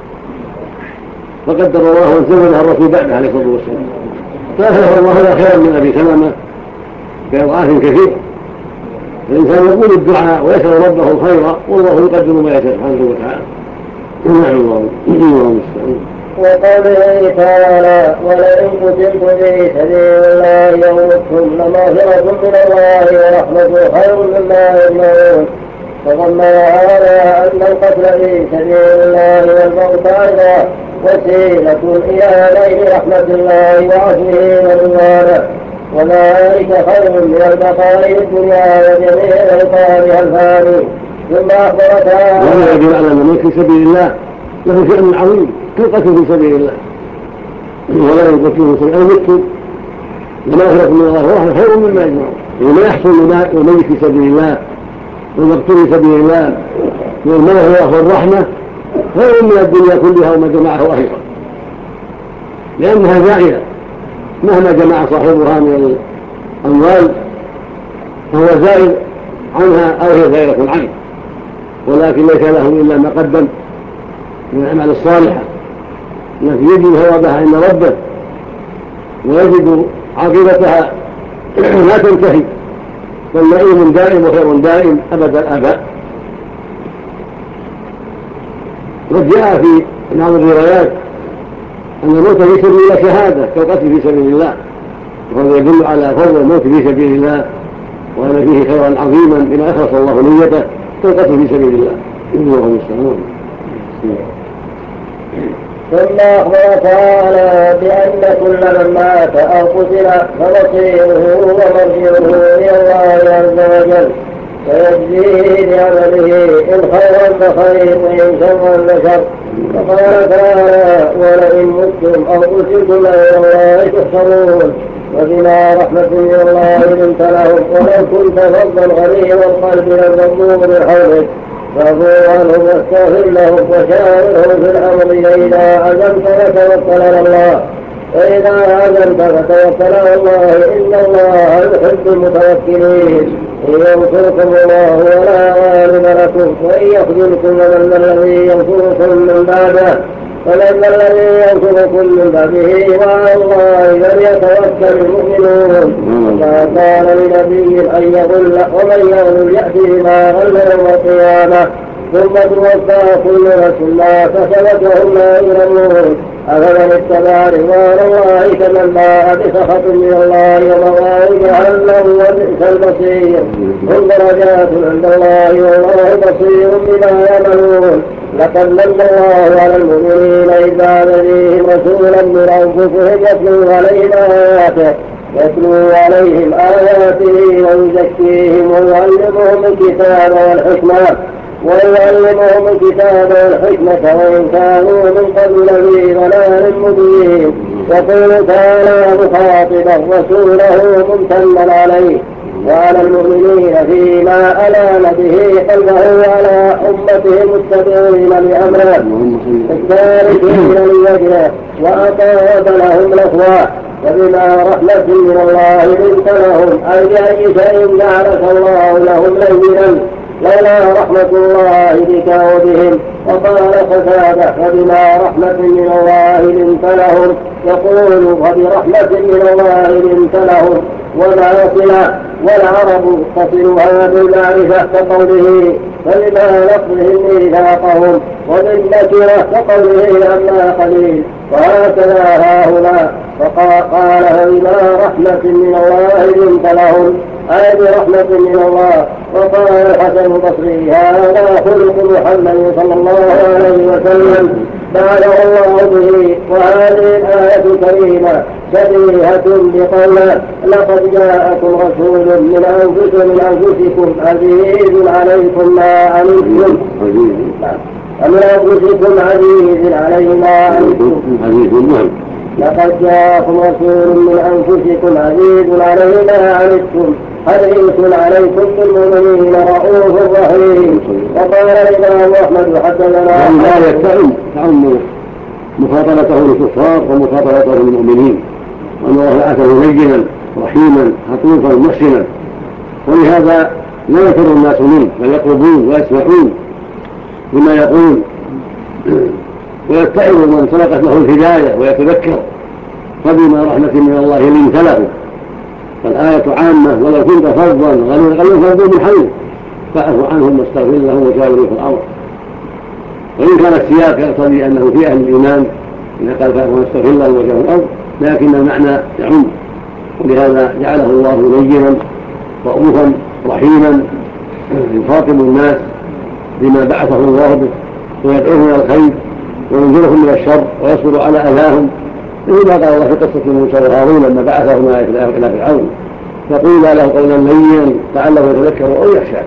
فقدر الله وزوجها الرسول بعده عليه الصلاة والسلام، فأخلف الله لا خيرا من أبي سلمة بأضعاف كثيرة. الإنسان يقول الدعاء ويسأل ربه الخير والله يقدر ما يشاء سبحانه وتعالى. نعم الله المستعان. وقوله تعالى: ولئن قتلت في سبيل الله أو متم لمغفرة من الله ورحمة خير مما يجمعون. فضمن هذا أن القتل في سبيل الله والموت أيضا وسيلة إلى نيل رحمة الله وعفوه ورضوانه، وذلك خير من البقاء في الدنيا وجميع عقابها الفاني. ثم أخبر تعالى: ولا يجب على الموت في سبيل الله له شأن عظيم كالقتل في سبيل الله، ولا يقتل في سبيل الله المسلم لمغفرة من الله ورحمة خير مما يجمعون. وما يحصل للميت في سبيل الله والمقتول في سبيل الله من المغفرة والرحمة خير من الدنيا كلها وما جمعه أيضا، لأنها زائلة مهما جمع صاحبها من الأموال فهو زائل عنها أو هي زائلة عنه، ولكن ليس له إلا ما قدم من الأعمال الصالحة التي يجب ثوابها عند ربه ويجب عاقبتها لا تنتهي، بل نعيم دائم وخير دائم أبد الآباء. قد جاء في بعض الروايات أن الموت في سبيل الله شهادة كالقتل في سبيل الله، وهذا يدل على فضل الموت في سبيل الله وأن فيه خيرا عظيما لما أخلص الله نيته كالقتل في سبيل الله. اللهم استعان. ثم أخبر تعالى بأن كل من مات أو قتل فمصيره ومرجعه إلى الله عز وجل فيجزيه بعمله إن خيرا فخير وإن شرا فشر. فقال تعالى: ولئن متم أو قتلتم إلى الله تحشرون. وبما رحمة من الله لنت لهم ولو كنت فظا غليظ القلب لانفضوا من حولك فاعفوا عنهم واستغفر لهم وشاورهم في الأمر فإذا عزمت فتوكل على الله فتوكل على الله إن الله يحب المتوكلين. إن ينصركم الله ولا غالب لكم وإن يخذلكم ومن الذي ينصركم من بعده فمن الذي ينصركم من بعده وعلى الله فليتوكل المؤمنون. ما كان لنبي أن يضل ومن يغل يأتي بما غل يوم القيامة ثم توفى كل نفس ما كسبت وهم لا يظلمون. أفمن اتبع رضوان الله كمن باء بسخط من الله ومأواه جهنم وبئس المصير. هم درجات عند الله والله بصير بما يعملون. لقد من الله على المؤمنين إذ بعث فيهم رسولا من أنفسهم يتلو عليهم آياته ويزكيهم ويعلمهم الكتاب والحكمة وإن كانوا من قبل في ضلال مبين. يقول تعالى مخاطبا رسوله ممتنا عليه وعلى المؤمنين فيما ألان به قلبه على أمته المتبعين لأمره الثالثين لوجهه وأطاب لهم الأخوة. وبما رحمة من الله لنت لهم أي بأي شيء جعلك الله لهم لينا لولا رحمة الله بك وبهم. وقال قتادة: وبما رحمة من الله لنت لهم. يقول: وبرحمة من الله لنت لهم وباطلا. والعرب تصلها بالمعرفة كقوله: فبما نقضهم ميثاقهم، وبالنكرة كقوله: أما قليل. وهكذا هاهنا فقال: وبما رحمة من الله لنت لهم أي برحمة من الله. وقال الحسن البصري: هذا خلق محمد صلى الله عليه وسلم بعده الله به. وهذه الآية الكريمة شبيهة بقوله لقد جاءكم رسول من أنفسكم عزيز عليكم ما عنتم ومن أنفسكم عزيز عليه ما عنتم لقد جاءكم رسول من أنفسكم عزيز عليه ما عنتم حريص عليكم بالمؤمنين رؤوف رحيم. وقال الإمام أحمد حدثنا الآية تعم مخاطبته للكفار ومخاطبته للمؤمنين، وأن الله بعثه لينا رحيما عطوفا محسنا، ولهذا لا يفر الناس منه بل يقربون ويسمعون بما يقول ويتعظ من سبقت له الهداية ويتذكر فبما رحمة من الله لنت له. فالآية عامة ولو كنت فظا غليظ القلب من حولك فاعف عنهم واستغفر لهم وشاورهم في الأمر. وإن كان السياق يقتضي أنه في أهل الإيمان إذا قال فاعف واستغفر لهم وشاورهم في الأمر، لكن المعنى يعم، ولهذا جعله الله لينا رؤوفا رحيما يخاطب الناس بما بعثه الله به ويدعوهم إلى الخير وينذرهم من الشر ويصبر على أذاهم، مثل ما قال الله في قصة موسى وهارون لما بعثهما إلى فرعون فقيل له قولا لينا لعله يتذكر أو يخشى.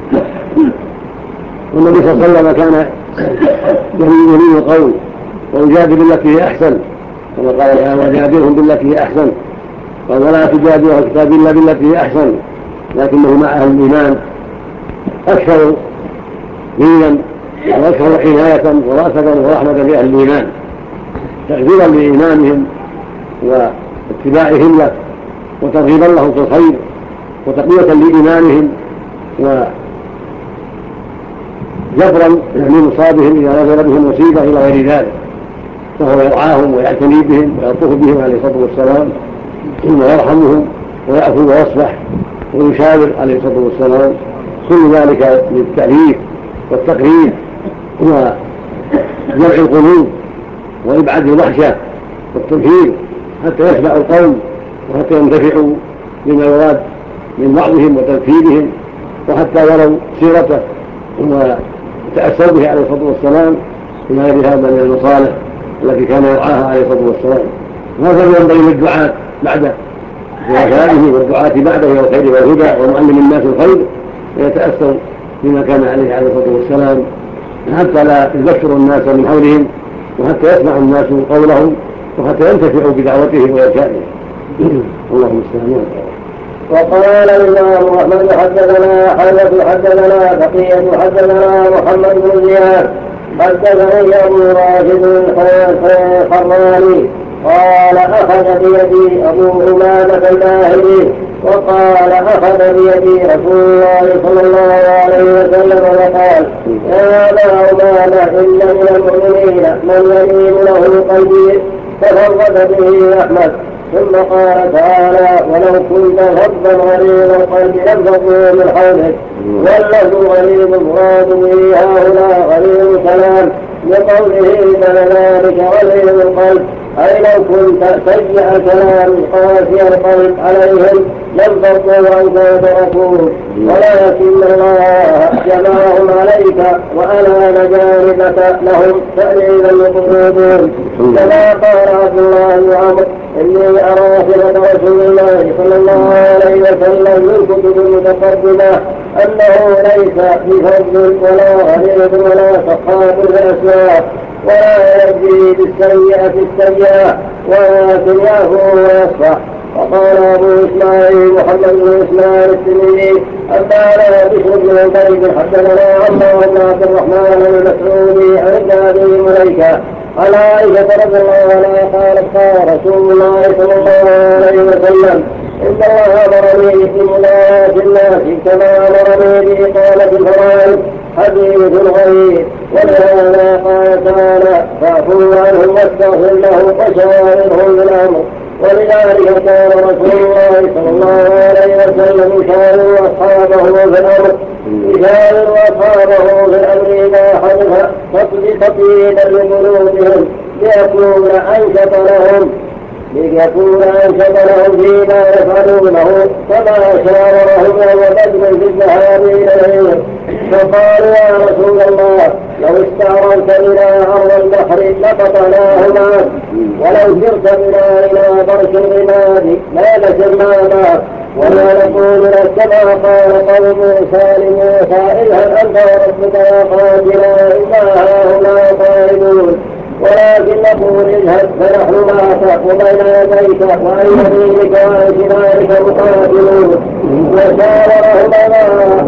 والنبي صلى الله عليه وسلم كان يلين القول ويجادل بالتي هي أحسن، كما قال وجادلهم بالتي هي أحسن، قال ولا تجادلوا عن كتاب الله بالتي هي أحسن، لكنه مع أهل الإيمان أكثر دينا وأكثر عناية ورأفة ورحمة لأهل الإيمان تغذيرا لإيمانهم واتباعهم له وترغيبا لهم في الخير وتقوية لإيمانهم وجبرا لمصابهم إذا نزل بهم مصيبة إلى غير ذلك، فهو يرعاهم ويعتني بهم ويلطف بهم عليه الصلاة والسلام ويرحمهم ويعفو ويصفح ويشاور عليه الصلاة والسلام. كل ذلك للتأليف والتقريب وجمع القلوب وإبعاد الوحشة والتنفير حتى يسمع القوم وحتى ينتفعوا بما يراد من وعظهم وتنفيذهم، وحتى يروا سيرته وتأثروا به عليه الصلاة والسلام بما غير هذا من المصالح التي كان يرعاها عليه الصلاة والسلام. وهذا ينبغي للدعاة بعده ووفاته والدعاة بعده إلى الخير والهدى ومعلم الناس الخير ويتأثر بما كان عليه الصلاة والسلام حتى لا يذكروا الناس من حولهم وحتى يسمع الناس قولهم وحتى ينتفعوا بدعوته وإرشاده. اللهم استعان. وقال الإمام أحمد حدثنا حدثنا بقية حدثنا محمد بن زياد حدثني أبو راشد الحراني قال أخذ بيدي أبو أمامة الباهلي وقال أخذ بيدي رسول الله صلى الله عليه وسلم وقال يا أبا أمامة إن من المؤمنين من يلين له قلبي تفرد به أحمد. ثم قال تعالى ولو كنت فظا غليظ القلب لانفضوا من حولك. واللفظ غليظ المراد به هؤلاء غليظ الكلام لقوله فلذلك غليظ القلب أي لو كنت سيء كلام قاسي القلب عليهم لانفضوا عنك وتركوك، ولكن الله جمعهم عليك وألان جانبك لهم تأليلا لقلوبهم. كما قال عبد الله بن عمرو إني أرى صفة رسول الله صلى الله عليه وسلم من كتب المتقدمة أنه ليس بفضل ولا غليظ ولا سخاف في الأسواق ولا يرجي بالسيئة السيئة ولكن يعفو ويصفح. وقال أبو إسماعيل محمد بن إسماعيل الترمذي أنبأنا بشر بن عبيد حدثنا عمرو بن عبد الرحمن بن مسعود عن أبي مليكة عن عائشة رضي الله عنها قالت قال رسول الله صلى الله عليه وسلم إن الله أمرني بمناجاة الناس كما أمرني بإقامة الفرائض حديث غريب. ولهذا قال تعالى فاعفوا عنهم واستغفر لهم وشاورهم بالأمر. ولذلك كان رسول الله صلى الله عليه وسلم يشاور أصحابه في الأمر إذا حدث تقييدا لقلوبهم ليكون أنشط لهم فيما يفعلونه كما شاورهم يوم بدر في الذهاب إلى العير. فقالوا يا رسول الله لو استعرضت بنا عرض البحر لقطعناه معك ولو سرت بنا إلى برك الغماد لا لسرنا معك ولا نقول لك كما قال قوم موسى لموسى اذهب أنت وربك وقاتلا إنا هاهنا قائدون ولكن نقول اذهب فنحن معك وبين يديك وعن يمينك وعن شمالك مقاتلون وشاورهما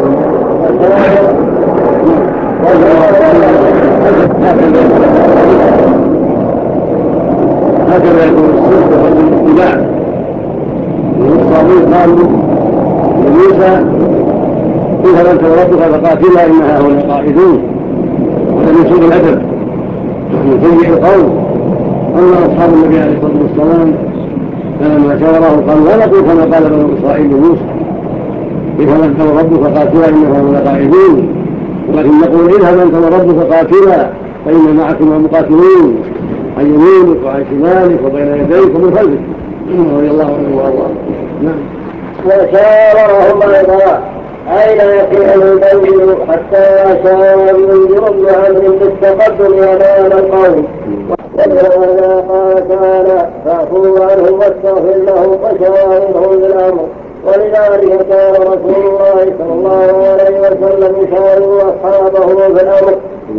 هكذا يكون الصدق والاتباع. الصابون قالوا لموسى اذهب انت وربك فقاتلا انها هؤلاء قائدون. وهذا من سوء الادب من سيء القول. اما اصحاب النبي عليه الصلاه والسلام فلما شاوره قالوا لا نقول كما قال بنو اسرائيل لموسى اذهب انت وربك فقاتلا انها هؤلاء قائدون، ولكن نقول اذهب انت وربك فقاتلا فان معكما مقاتلون عن يمينك وعن شمالك وبين يديك ومن خلفك رضي الله عنه وارضاه. نعم. وشاورهم أيضا أين يقيم المنزل حتى شاور المنذر بن عمرو بالتقدم أمام القوم. ولهذا قال تعالى فاعفوا عنهم واستغفر لهم وشاورهم بالأمر. ولذلك كان رسول الله صلى الله عليه وسلم يشاور أصحابه بالأمر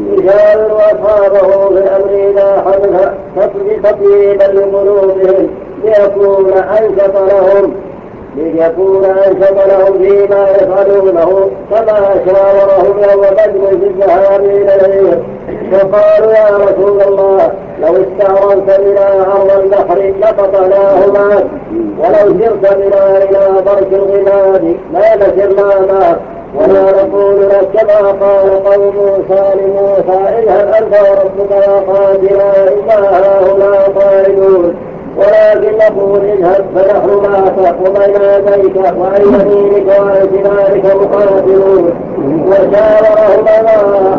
إذا حدث تطيبا لقلوبهم ليكون أنشط لهم فيما يفعلونه كما شاورهم يوم بدر في الذهاب إلى العير فقالوا يا رسول الله لو استعرضت بنا عرض البحر لقطعناه معك ولو سرت بنا إلى برك الغماد ما لسرنا معك ولا نقول لك كما قال قوم موسى لموسى اذهب أنت وربك وقاتلا إنا هاهنا قائدون ولكن نقول اذهب فنحن معك وبين يديك وعن يمينك وعن شمالك مقاتلون وشاورهما.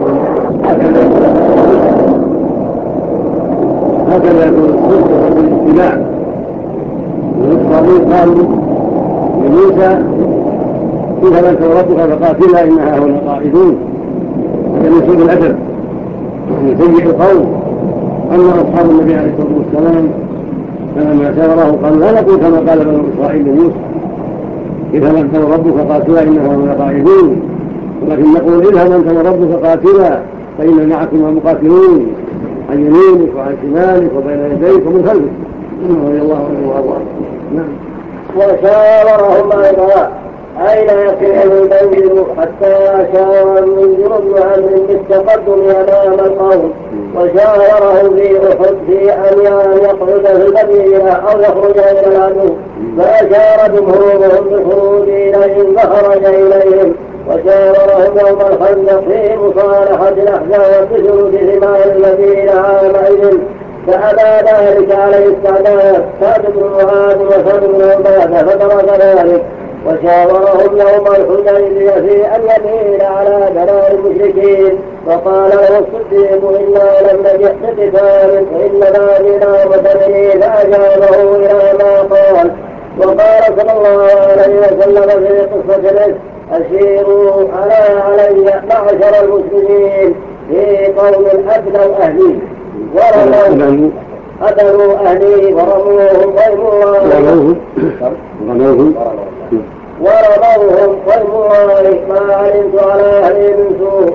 هكذا يكون الصدق والاتباع. والصابون قالوا لموسى اذهب انت وربك فقاتلا انها هؤلاء قائدون. هذا من سوء الادب من سيء القول. اما اصحاب النبي عليه الصلاه والسلام فلما شاوره قالوا لا نقول كما قال بنو اسرائيل لموسى اذهب انت وربك قاتلا انها هؤلاء قائدون، ولكن نقول اذهب انت وربك قاتلا فان معكما مقاتلون عن يمينك وعن شمالك وبين يديك ومن خلفك رضي الله عنه وارضاه. نعم. وشاورهم أيضا أين يقيم المنزل حتى شاور المنذر بن عمرو بالتقدم أمام القوم وشاوره في أحد في أن يقعد في المدينة أو يخرج إلى العدو فأشار جمهورهم بالخروج إليهم فخرج إليهم وشاورهم يوم الخندق في مصالحة الأحزاب بشروط ثمار الذين عامئذ فأبى ذلك عليه استعداد سعد بن معاذ وسعد بن عبادة فترك ذلك وشاورهم يوم الحديبية في أن يميل على دلال المشركين فقال له الصديق إنا لم نجح بقتال وإنما بنا متمني فأجابه إلى ما قال. وقال صلى الله عليه وسلم في قصة الإفك أشيروا علي معشر المسلمين في قوم أبنوا أهلي قتلوا أهلي ورموهم ويم الله ما علمت على أهلي من سوء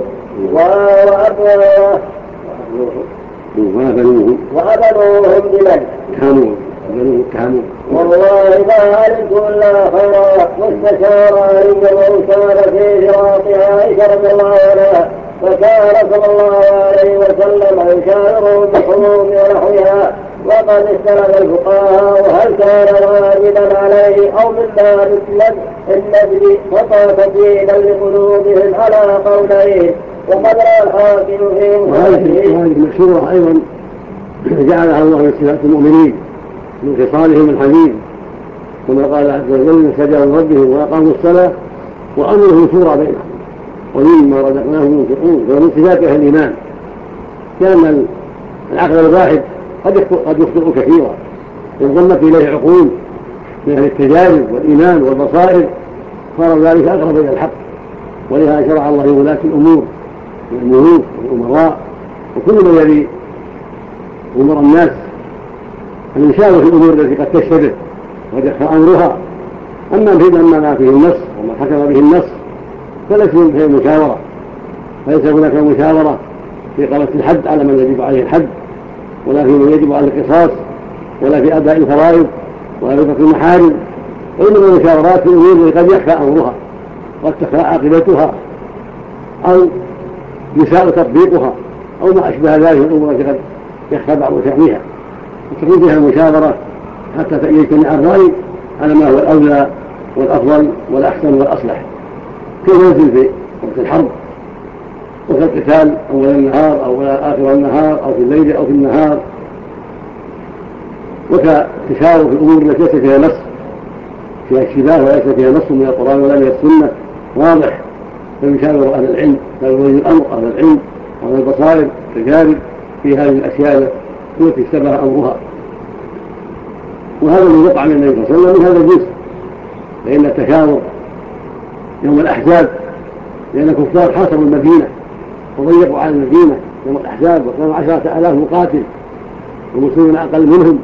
وأبنوهم بمن كانوا والله ما علمت إلا خيرا. واستشار علي وكان في فراق عائشة رضي الله عنها فكان صلى الله عليه وسلم يشاورهم بالحروب ونحوها. وقد اختلف الفقهاء هل كان واجبا عليه او من باب النبي وتثبيتا لقلوبهم على قولين. وقد رأى الحاكم في وهذه المشهورة ايضا جعلها الله من صفات المؤمنين من خصالهم الحديث كما قال عز وجل استجابوا ربهم واقاموا الصلاة وامرهم شورى بينهم ومما رزقناهم ينفقون. ومن صفاتها الايمان كان العقل الواحد قد يخطئ كثيرا انضمت اليه عقول من اهل التجارب والايمان والبصائر صار ذلك اقرب الى الحق. ولهذا شرع الله ولاة الامور والملوك والأمراء وكل من يلي أمور الناس أن يشاور في الأمور التي قد تشتبه وقد يخفى أمرها. أما ما فيه النص وما حكم به النص فليس فيه مشاورة، فليس هناك مشاورة في إقامة الحد على من يجب عليه الحد، ولا في من يجب عليه القصاص، ولا في أداء الفرائض ولا في ترك المحارم، وإنما المشاورات في الأمور التي قد يخفى أمرها وقد تخفى عاقبتها أو يساء تطبيقها أو ما أشبه ذلك من الأمور التي قد يخفى بعض شأنها، وتكون فيها المشاورة حتى يجتمع الرأي على ما هو الأولى والأفضل والأحسن والأصلح، كالمنزل في وقت الحرب وفي القتال أول النهار أو آخر النهار أو في الليل أو في النهار، وكتشاور في الأمور التي ليس فيها نص فيها اشتباه وليس فيها نص من القرآن ولا من السنة واضح، فيشاور أهل العلم، فيولي الأمر أهل العلم أهل البصائر التجارب في هذه الأشياء التي اشتبه أمرها. وهذا الذي وقع من النبي صلى الله عليه وسلم من هذا الجزء، فإن التشاور يوم الأحزاب لأن الكفار حاصروا المدينة وضيقوا على المدينة يوم الأحزاب وكانوا 10,000 مقاتل والمسلمين أقل منهم،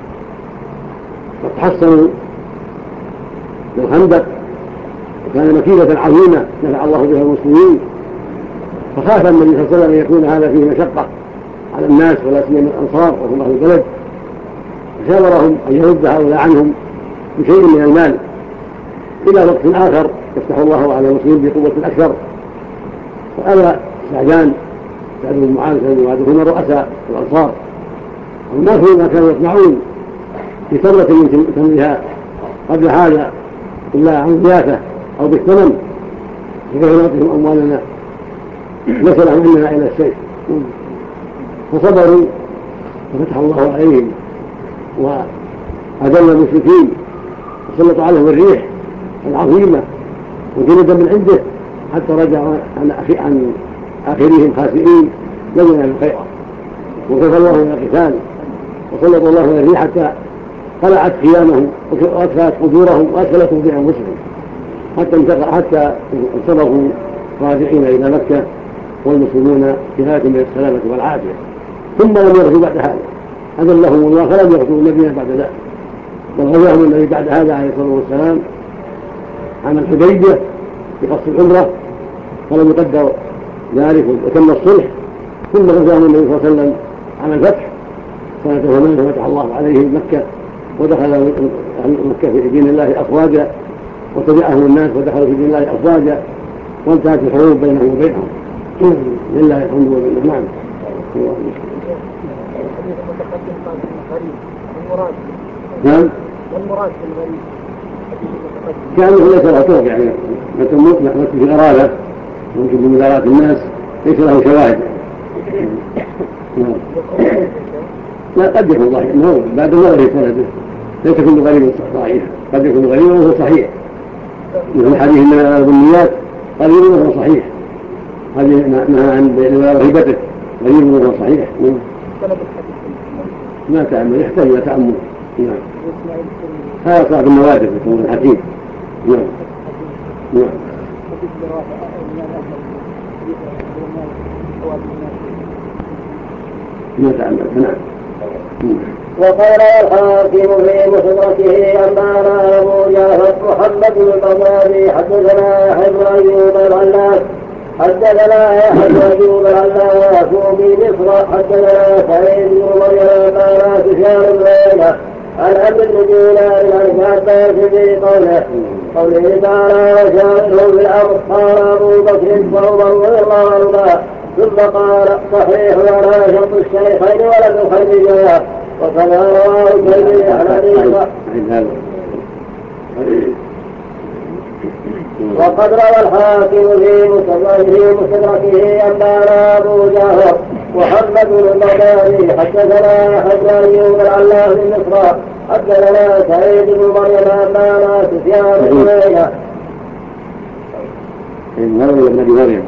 فتحصنوا بالخندق وكان مكيدة عظيمة نفع الله بها المسلمين، فخاف النبي صلى الله عليه وسلم أن يكون هذا فيه مشقة على الناس ولا سيما الأنصار وهم أهل البلد، فشاورهم أن يرد هؤلاء عنهم بشيء من المال إلى وقت آخر يفتح الله على المسلمين بقوة أكثر. فأبى سعدان سعد بن معاذ سعد بن معاذ هما رؤساء الأنصار، والناس ما كانوا يصنعون في ثمرة من تمرها قبل هذا إلا عن ضيافة أو بالثمن، فكيف نعطيهم أموالنا نسألهم إننا إلى السيف، فصبروا ففتح الله عليهم وأذل المشركين وسلط عليهم الريح العظيمة وجندا من عنده حتى رجعوا عن آخرهم خاسئين لجنا الخيرة، وكفى الله من القتال وسلط الله من الريح حتى قلعت خيامهم وأدخلت قدورهم وأسفلتهم في أنفسهم حتى انصرفوا راجعين إلى مكة والمسلمون في غاية من السلامة والعافية. ثم لم يغزوا بعد هذا، أذلهم الله فلم يغزوا المدينة بعد ذلك، بل غزاهم النبي بعد هذا عليه الصلاة والسلام عن الحديبية بقصد العمرة فلم يقدر ذلك وتم الصلح، ثم غزاهم النبي صلى الله عليه وسلم عن الفتح سنة 8 فتح الله عليه مكة ودخل أهل مكة في دين الله أفواجا وتبعهم الناس ودخلوا في دين الله أفواجا وانتهت الحروب بينهم وبينهم لله الحمد والمنة. نعم. نعم. والمراد بالغريب كأنه ليس له طرق، يعني مثل في غرابة ممكن بمداراة الناس ليس له شواهد. لا قد يكون ضعيف بعد النظر في سنده، ليس كل غريب صحيح، قد يكون غريبا وهو صحيح، مثل حديث من البنيات غريب وهو صحيح، هذه نهى عن رهيبته غريب وهو صحيح. ما تأمل يحتاج إلى تأمل. نعم. هذا صاحب النوادر يكون الحكيم. نعم. نعم. ما تأمل. نعم. وقال الحاكم في مصدرته أنبانا أبو جعفر محمد بن البغدادي حدثنا يحيى بن أيوب العلاف حدثنا يحيى بن أيوب العلاف بمصر حدثنا سعيد بن مريم أنبانا سفيان بن عيينة عن عمرو بن دينار عن ابن عباس في قوله تعالى وشاورهم في الأمر قال أبو بكر وعمر رضي الله عنهما ثم قال صحيح ولا شرط الشيخين ولم يخرجا وكذا رواه الترمذي عن ابي وقد روى الحاكم في مستدركه انبانا ابو جعفر محمد بن البغدادي حدثنا يحيى بن ايوب العلاف بن مصر حدثنا سعيد بن مريم انبانا سفيان بن عيينة ابن ابي مريم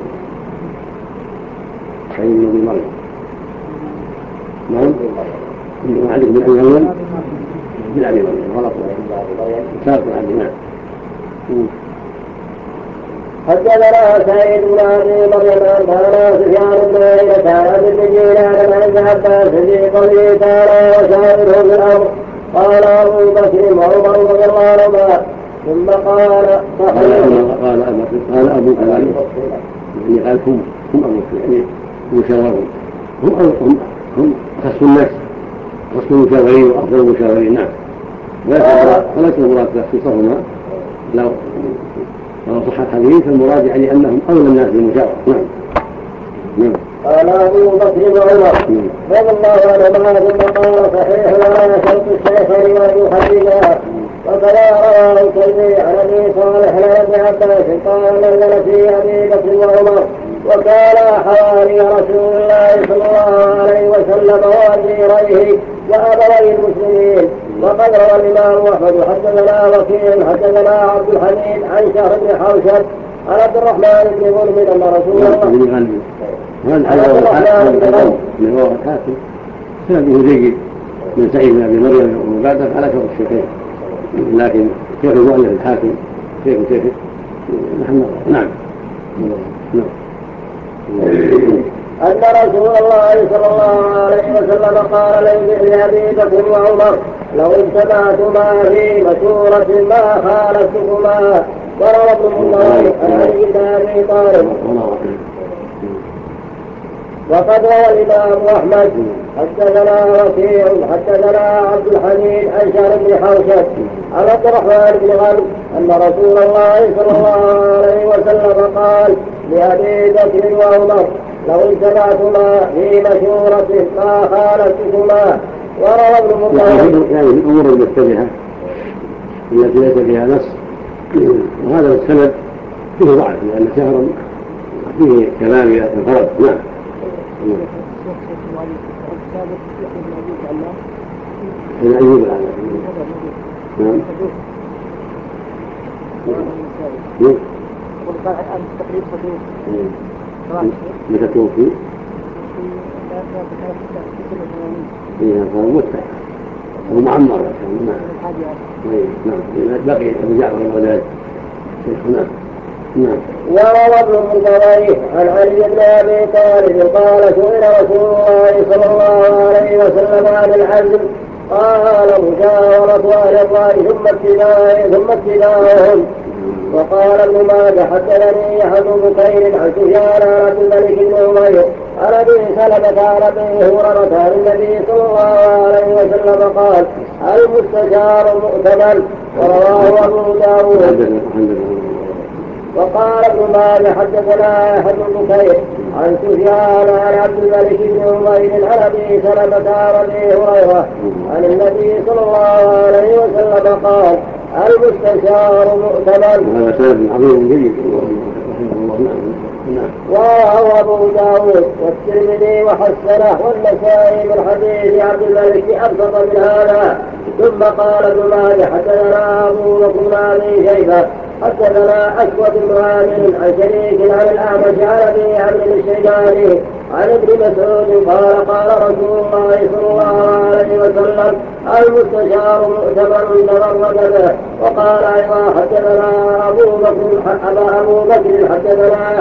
سعيد بن ابي مريم. نعم. كنت أعلم من أبي مريم من أبي مريم غلط سابق عن الإمام. حدثنا سعيد بن ابي مريم انبانا سفيان بن عيينة عن ابن جيلان عن ابن عباس في قوله تعالى وشاورهم في الامر قال ابو بكر وعمر رضي الله عنهما ثم قال قال ابو يعني قال هم ابو يعني مشاورون هم خص الناس خص المشاورين وافضل المشاورين. نعم. وليس المراد تخصيصهما لو صح الحديث فالمراد يعني انهم اولى الناس بالمشاوره. نعم. قال ابو بكر وعمر رضي الله عنهما ثم قال صحيح ولا شرط الشيخين وابو حنيفه وكذا رواه الكلبي عن ابي صالح عن ابن عباس قال نزل في ابي بكر وعمر وكان حوالي رسول الله صلى الله عليه وسلم واميريه وابوي المسلمين. وقد روى الامام احمد حدثنا وكيع حدثنا عبد الحميد عن شهر بن حوشب عن عبد الرحمن بن غنم ان رسول الله من رواه الحاكم سنده جيد من سعيد بن ابي مريم ومبادر على شرط الشيخين لكن شيخ المؤلف الحاكم شيخ نعم. أن رسول الله صلى الله عليه وسلم قال لأبي بكر وعمر لو اجتمعتما في مشورة ما خالفتكما. وروى ابن المنذر عن علي بن أبي طالب. وقد روى الإمام أحمد حدثنا وكيع حدثنا عبد الحميد عن شهر بن حوشب عن عبد الرحمن بن غنم أن رسول الله صلى الله عليه وسلم قال لأبي بكر وعمر لو اجتمعتما في مشورة ما خالفتكما. وروى ابن المنذر يعني الأمور المشتبهة التي ليس فيها نص وهذا السند فيه ضعف لأن شهرا فيه كلام إذا انفرد. نعم. من أيوب العالم. نعم. وقال الآن تقريب صدوق. متى توفي؟ قال متى هو معمر. نعم. بقي أبو جعفر الغزالي. نعم. وروى ابن المنذر عن علي بن ابي طالب قال سئل رسول الله صلى الله عليه وسلم عن العزل قال مجاورة اهل الله ثم اتباعهم. وقال ابن ماجه حدثني يحيى بن بكير عن سفيان عن عبد الملك بن عمير عن ابي سلمة عن ابي هريرة عن النبي صلى الله عليه وسلم قال المستشار مؤتمن. ورواه ابو داود. وقال ابن ماجه حدثنا يحيى بن بكير عن سفيان عن عبد الملك بن عمير عن ابي سلمة عن ابي هريرة عن النبي صلى الله عليه وسلم قال المستشار مؤتمن. هذا سند عظيم جيد. ورواه ابو داود والترمذي وحسنه والنسائي من حديث عبد الملك ابسط من هذا. ثم قال ابن ماجه حدثنا ابو بكر بن ابي شيبه حدثنا اسود بن عامر عن شريك عن الاعمش عن ابي عمرو الشيباني عن ابن مسعود قال قال رسول الله صلى الله عليه وسلم المستشار مؤتمن تغرد به. وقال ايضا حدثنا ابو بكر حدثنا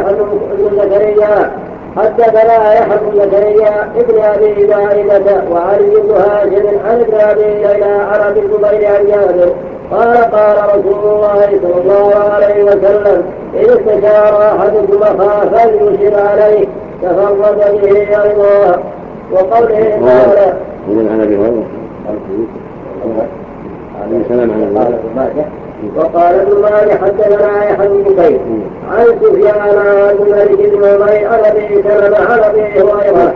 يحيى بن زكريا ابن ابي داعبة وعلي بن هاشم عن ابن ابي ليلى عن ابي الزبير عن جابر قال قال رسول الله صلى الله عليه وسلم إذا استشار أحدكم أخاه فليشر عليه تفرد به رضاه. وقوله تعالى وقال ابن ماجه حدثنا يحيى بن بكير عن سفيان عن الملك بن عمير عن ابي سلمة عن ابي هريرة.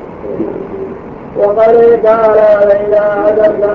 وقال تعالى فإذا عزمت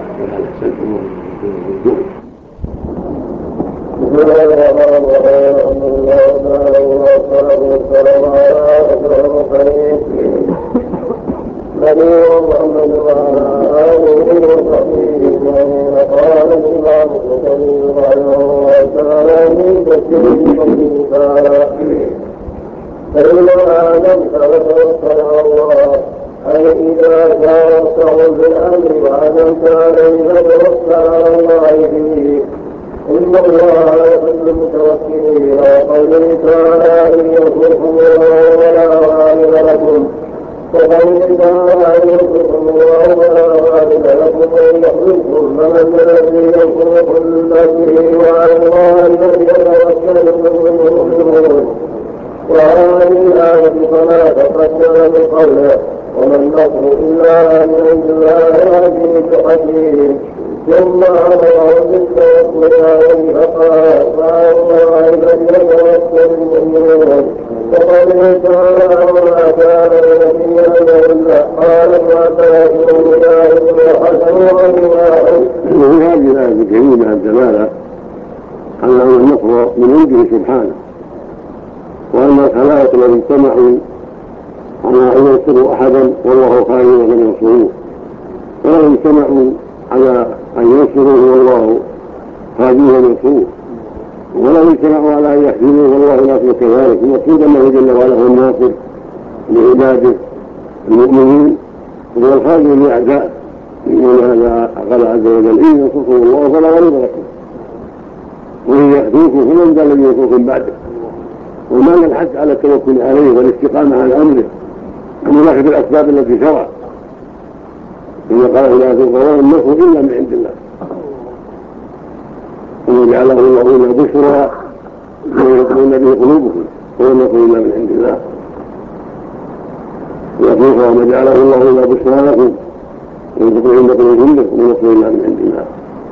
إذا جاءته بالأمر وعزمت عليه فتوكل على الله فيه إن الله يحب المتوكلين وقوله تعالى إن ينصركم الله ولا غالب لكم وقوله تعالى إن ينصركم الله ولا غالب لكم وإن يحزنكم فمن الذي ينصركم من بأسه وعلى الله فليتوكل المؤمنون. وهذه الآية كما تقدم من قوله وما النصر إلا من عند الله العزيز الحكيم. ثم أمره بالتوكل عليه فقال وعلى الله فليتوكل المؤمنون. وقوله تعالى وما كان لنبي أن يضل قال وعباس مجاهد وحسن وإمام. وفي هذه الآية الكريمة الدلالة على أن النصر من عنده سبحانه، وأن الخلائق الذين اجتمعوا على أن ينصروا أحدا والله خير ومن ينصروه، ولو اجتمعوا على أن ينصروه والله خادمه وينصروه، ولو اجتمعوا على أن يحزنوه والله ناصر كذلك. المقصود أنه جل وعلا هو الناصر لعباده المؤمنين وهو الخادم لأعدائه. هذا قال عز وجل إن ينصركم الله فلا غالب لكم وإن يحزنكم فمن ذا الذي ينصركم بعده. ومعنى الحث على التوكل عليه والاستقامة على أمره أن ياخذ الأسباب التي شرع، كما قال لا تنصرون النصر إلا من عند الله ومن جعله الله إلا بشرى ويطمئن به قلوبكم هو النصر إلا من عند الله. يقول وما جعله الله إلا بشرى لكم ويطمئن قلوبكم وهو النصر إلا من عند الله.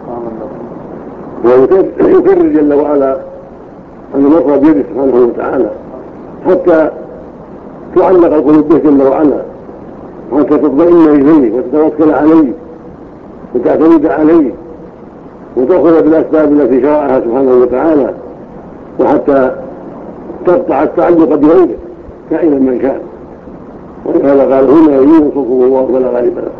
ويكرر جل وعلا أن النصر بيده سبحانه وتعالى حتى تعلق القلوب به جل وعلا، وحتى تطمئن إليه وتتوكل عليه وتعتمد عليه وتأخذ بالأسباب التي شرعها سبحانه وتعالى، وحتى تقطع التعلق بغيره كائنا من كان. ولهذا قال هنا ينصركم الله فلا غالب له.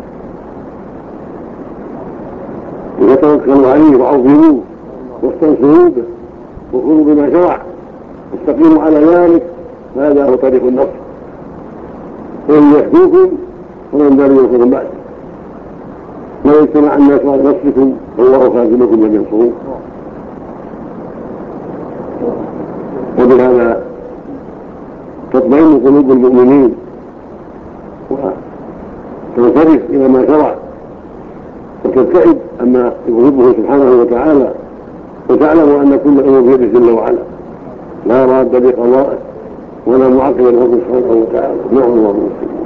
وتوكلوا عليه وعظموه واستنصروا به وخذوا بما شرع واستقيموا على ذلك، هذا هو طريق النصر. وإن يحدوكم فمن ذا ينصركم بعد لو اجتمع الناس على نصركم فالله خازنكم من ينصروه. وبهذا تطمئن قلوب المؤمنين وتنصرف إلى ما شرع وتبتعد عما يغضبه سبحانه وتعالى، وتعلم أن كل أمر بيده جل وعلا لا راد بقضائه ولا معقب له سبحانه وتعالى. نعم الله المسلمين.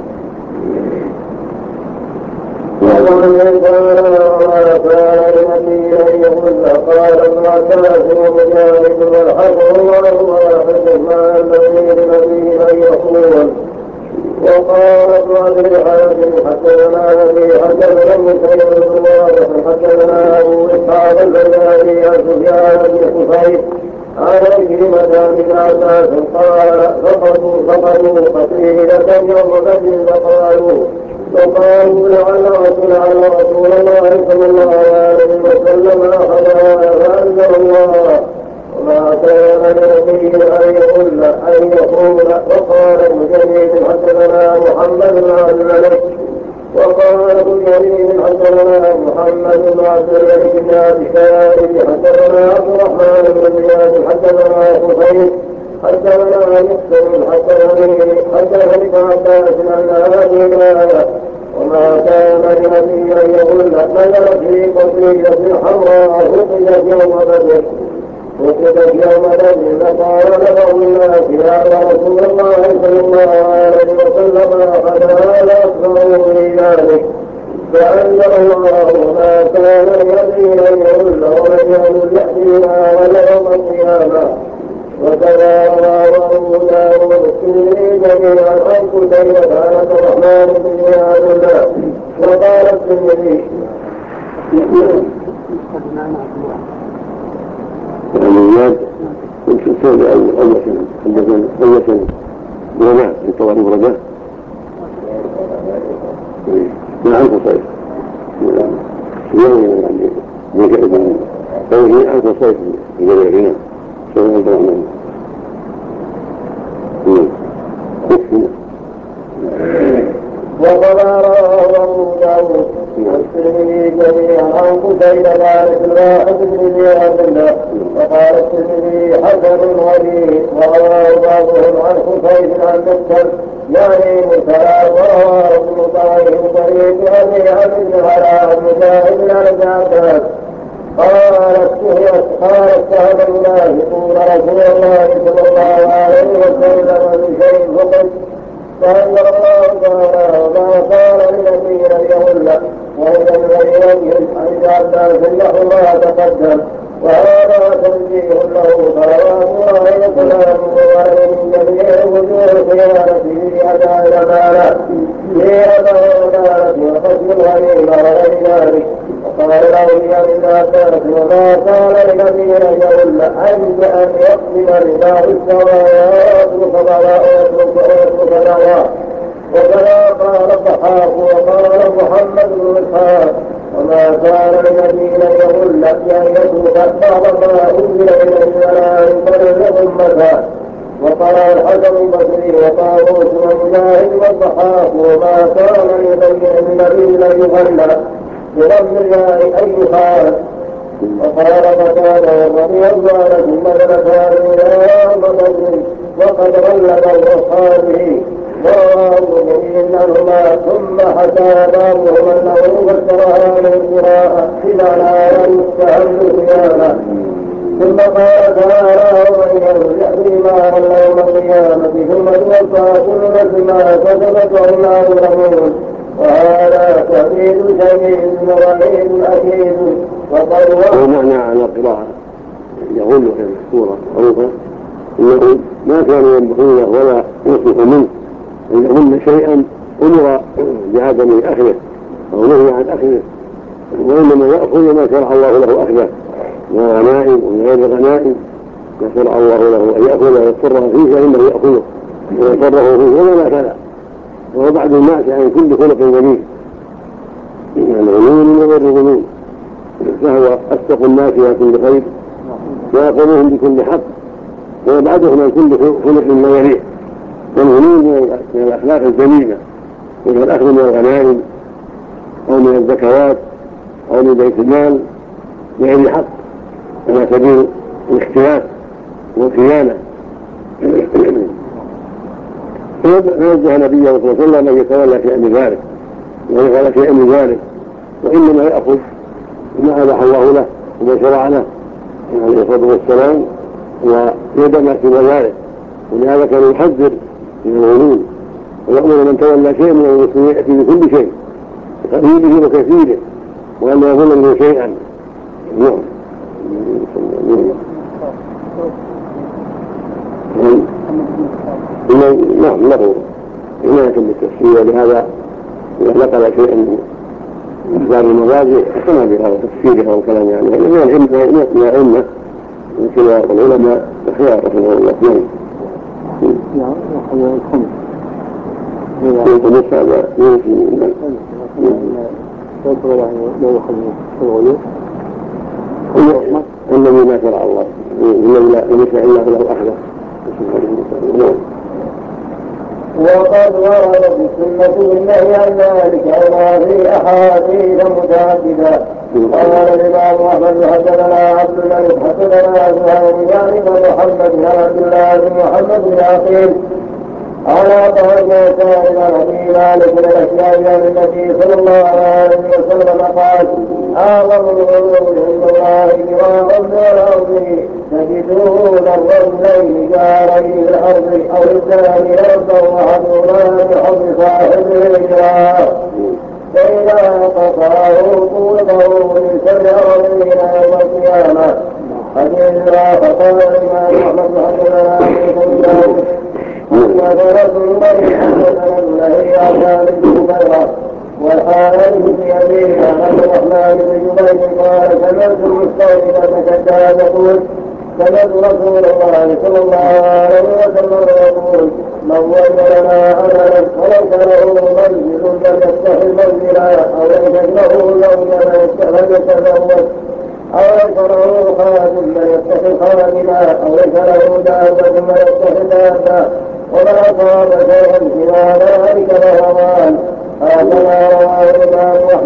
ومن قال وما كان لنبي أن يضل قال ابن عباس ومجاهد والحق الله واحد ما الذي لنبي أن يقول. وقال ابن أبي حاتم حدثنا أبي حدثنا مسير بن واضح حدثنا أبو إسحاق البيهقي عن سفيان بن حفيظ عن عكرمة بن عباس قال فقدوا قتيلة يوم بدر فقالوا لعل رسول الله صلى الله عليه وسلم أخذها فأنزل الله وما كان لنبي أن يقول. وقال ابن جرير حدثنا محمد بن عبد الملك وقال ابن جرير حدثنا محمد بن عبد الملك بن أبي شارب حدثنا عبد الرحمن بن زياد حدثنا حسين حدثنا مسلم حدثني ابن عباس أن هذه الآية وما كان لنبي أن يقول نزلت في قصيدة حمراء وقدت يوم بدر فقال له الناس يا رسول الله صلى الله عليه وسلم أخذها لأكثروا في ذلك فأنزل الله ما كان لنبي أن يقول ومن يقول يأتينا ويوم القيامة. وكذا رواه أبو داود والترمذي جميعا عن قتيبة عن عبد الرحمن بن عبد الله. وقال الترمذي العمليات كنت الثاني أول سنة ورماء من طوال المفردات من عن قصير يعني من عن قصير في جبهنا سنة عبد الرحمن. وقال رواه أبو داود والترمذي جميعا عن قتيبة ذلك الواحد بن زياد الله وقال الترمذي حسن غريب ورواه بعضهم عن قتيبة عن مسلم يعني مرسلا ورواه ابن طاهر طريق ابي عبد بن علاء مجاهد عن ابن عباس قالت سهل المنافقون رسول الله صلى الله عليه وسلم بشيء فقلت فأنزل الله تعالى وما كان لنبي أن يغل وإذا الذي عن ابن عباس له ما تقدم وهذا تنزيه له صلوات الله وسلامه عليه من جميع وجوه خيانته أداء الأمانة في أداء الأمانة وقسم الغنيمة وغير ذلك. وقال الأولياء ابن عباس وما كان لنبي أن يغل عند أن يقسم لله السماوات ويترك الأرض. وكما قال الضحاك وقال محمد بن إسحاق وما كان لنبي أن يغل بأن يترك بعض ما أنزل إليه ولا يقرر أمته. وقال الحسن البصري وطاووس ومجاهد والضحاك وما كان لنبي أن يغل بضم الياء أي خالد. وقال قتادة رضي الله عنه ثم كانوا إلى بدر وقد غلب أصحابه ورواه جميع عنهما ثم حكى بعضهم أنه فسرها للقراءة بمعنى يستهل صيامه. ثم قال تعالى ومن يرجع فيما غل يوم القيامة ثم توفى كل نفس ما كسبت وهم لا يظلمون. وهذا تهديد شديد ووعيد أكيد. ومعنى على القراءة يغل في السورة معروفة إنهم ما كانوا ينبغون ولا يصلح منه أن يغل شيئا أمر بعدم أخذه أو نهي عن أخذه وإنما يأخذ ما شرع الله له أخذه من الغنائم ومن غير الغنائم ما شرع الله له أن يأخذ ويضطره فيه فإنه يأخذه ويضطره فيه ولا فلا. وهو بعد الناس عن كل خلق جميل يعني غنون وغير غنون فهو أصدق الناس إلى كل خير ويأخذهم بكل حق ويبعدهم عن كل خلق ما يليق. والغنون من الأخلاق الجميلة وهو الأخذ من الغنائم أو من الزكوات أو من بيت المال بغير حق على سبيل الاختلاف والخيانة. فنوجه نبيه صلى الله عليه وسلم أن يتولى شيئا من ذلك ويفعل شيئا من ذلك وإنما يأخذ ما أباح الله له وما شرع له عليه الصلاة والسلام ويدع ما سوى ذلك. ولهذا كان يحذر من الغلول ويأمر من تولى شيئا من المسلمين يأتي بكل شيء قليله وكثيره وأن يظن منه شيئا. نعم نعم له عناية بالتفسير ولهذا إذا نقل شيئا من أخبار المغازي احتمى بهذا تفسيرها والكلام يعني من الأئمة من كبار العلماء الخيار رحمه الله. نعم الخمس الخمس هذا يمكن لا يأخذ الغلو الذي ما شرع الله الذي لا يشاء الله له أخذه. وقد ورد بالسنة النهي عن ذلك وما في أحاديث متعددة. قال الإمام أحمد حدثنا عبد الملك حدثنا زهير يعني محمد بن عبد الله بن محمد بن عقيل على طريق سائر نبي مالك من الأشياء عن النبي صلى الله عليه وسلم قال أعظم الغلول عند الله كراء من الأرض تجدون الرجلين جارين الأرض أو الثاني يرضى أحدهما بحب صاحبه الجار فإذا قطعه طوله من شر إلى يوم القيامة. حديث فقال الإمام أحمد حدثنا عليكم ذلك وثلاث مريض حدثنا هي عن بن هريرة والحارث بن يزيد عن عبد الرحمن بن جبير قال سمعت المستوفى تشدد يقول سمعت رسول الله صلى الله عليه وسلم يقول من وجد لنا عملا وليس له منزل فليتخذ منزلا او ليس له زوجا فليتزوج أو ليس له خادم فليتخذ خادما أو ليس له دابة فليتخذ دابة وما أصاب شيئا سوى ذلك فهو ضال. هكذا رواه الإمام أحمد.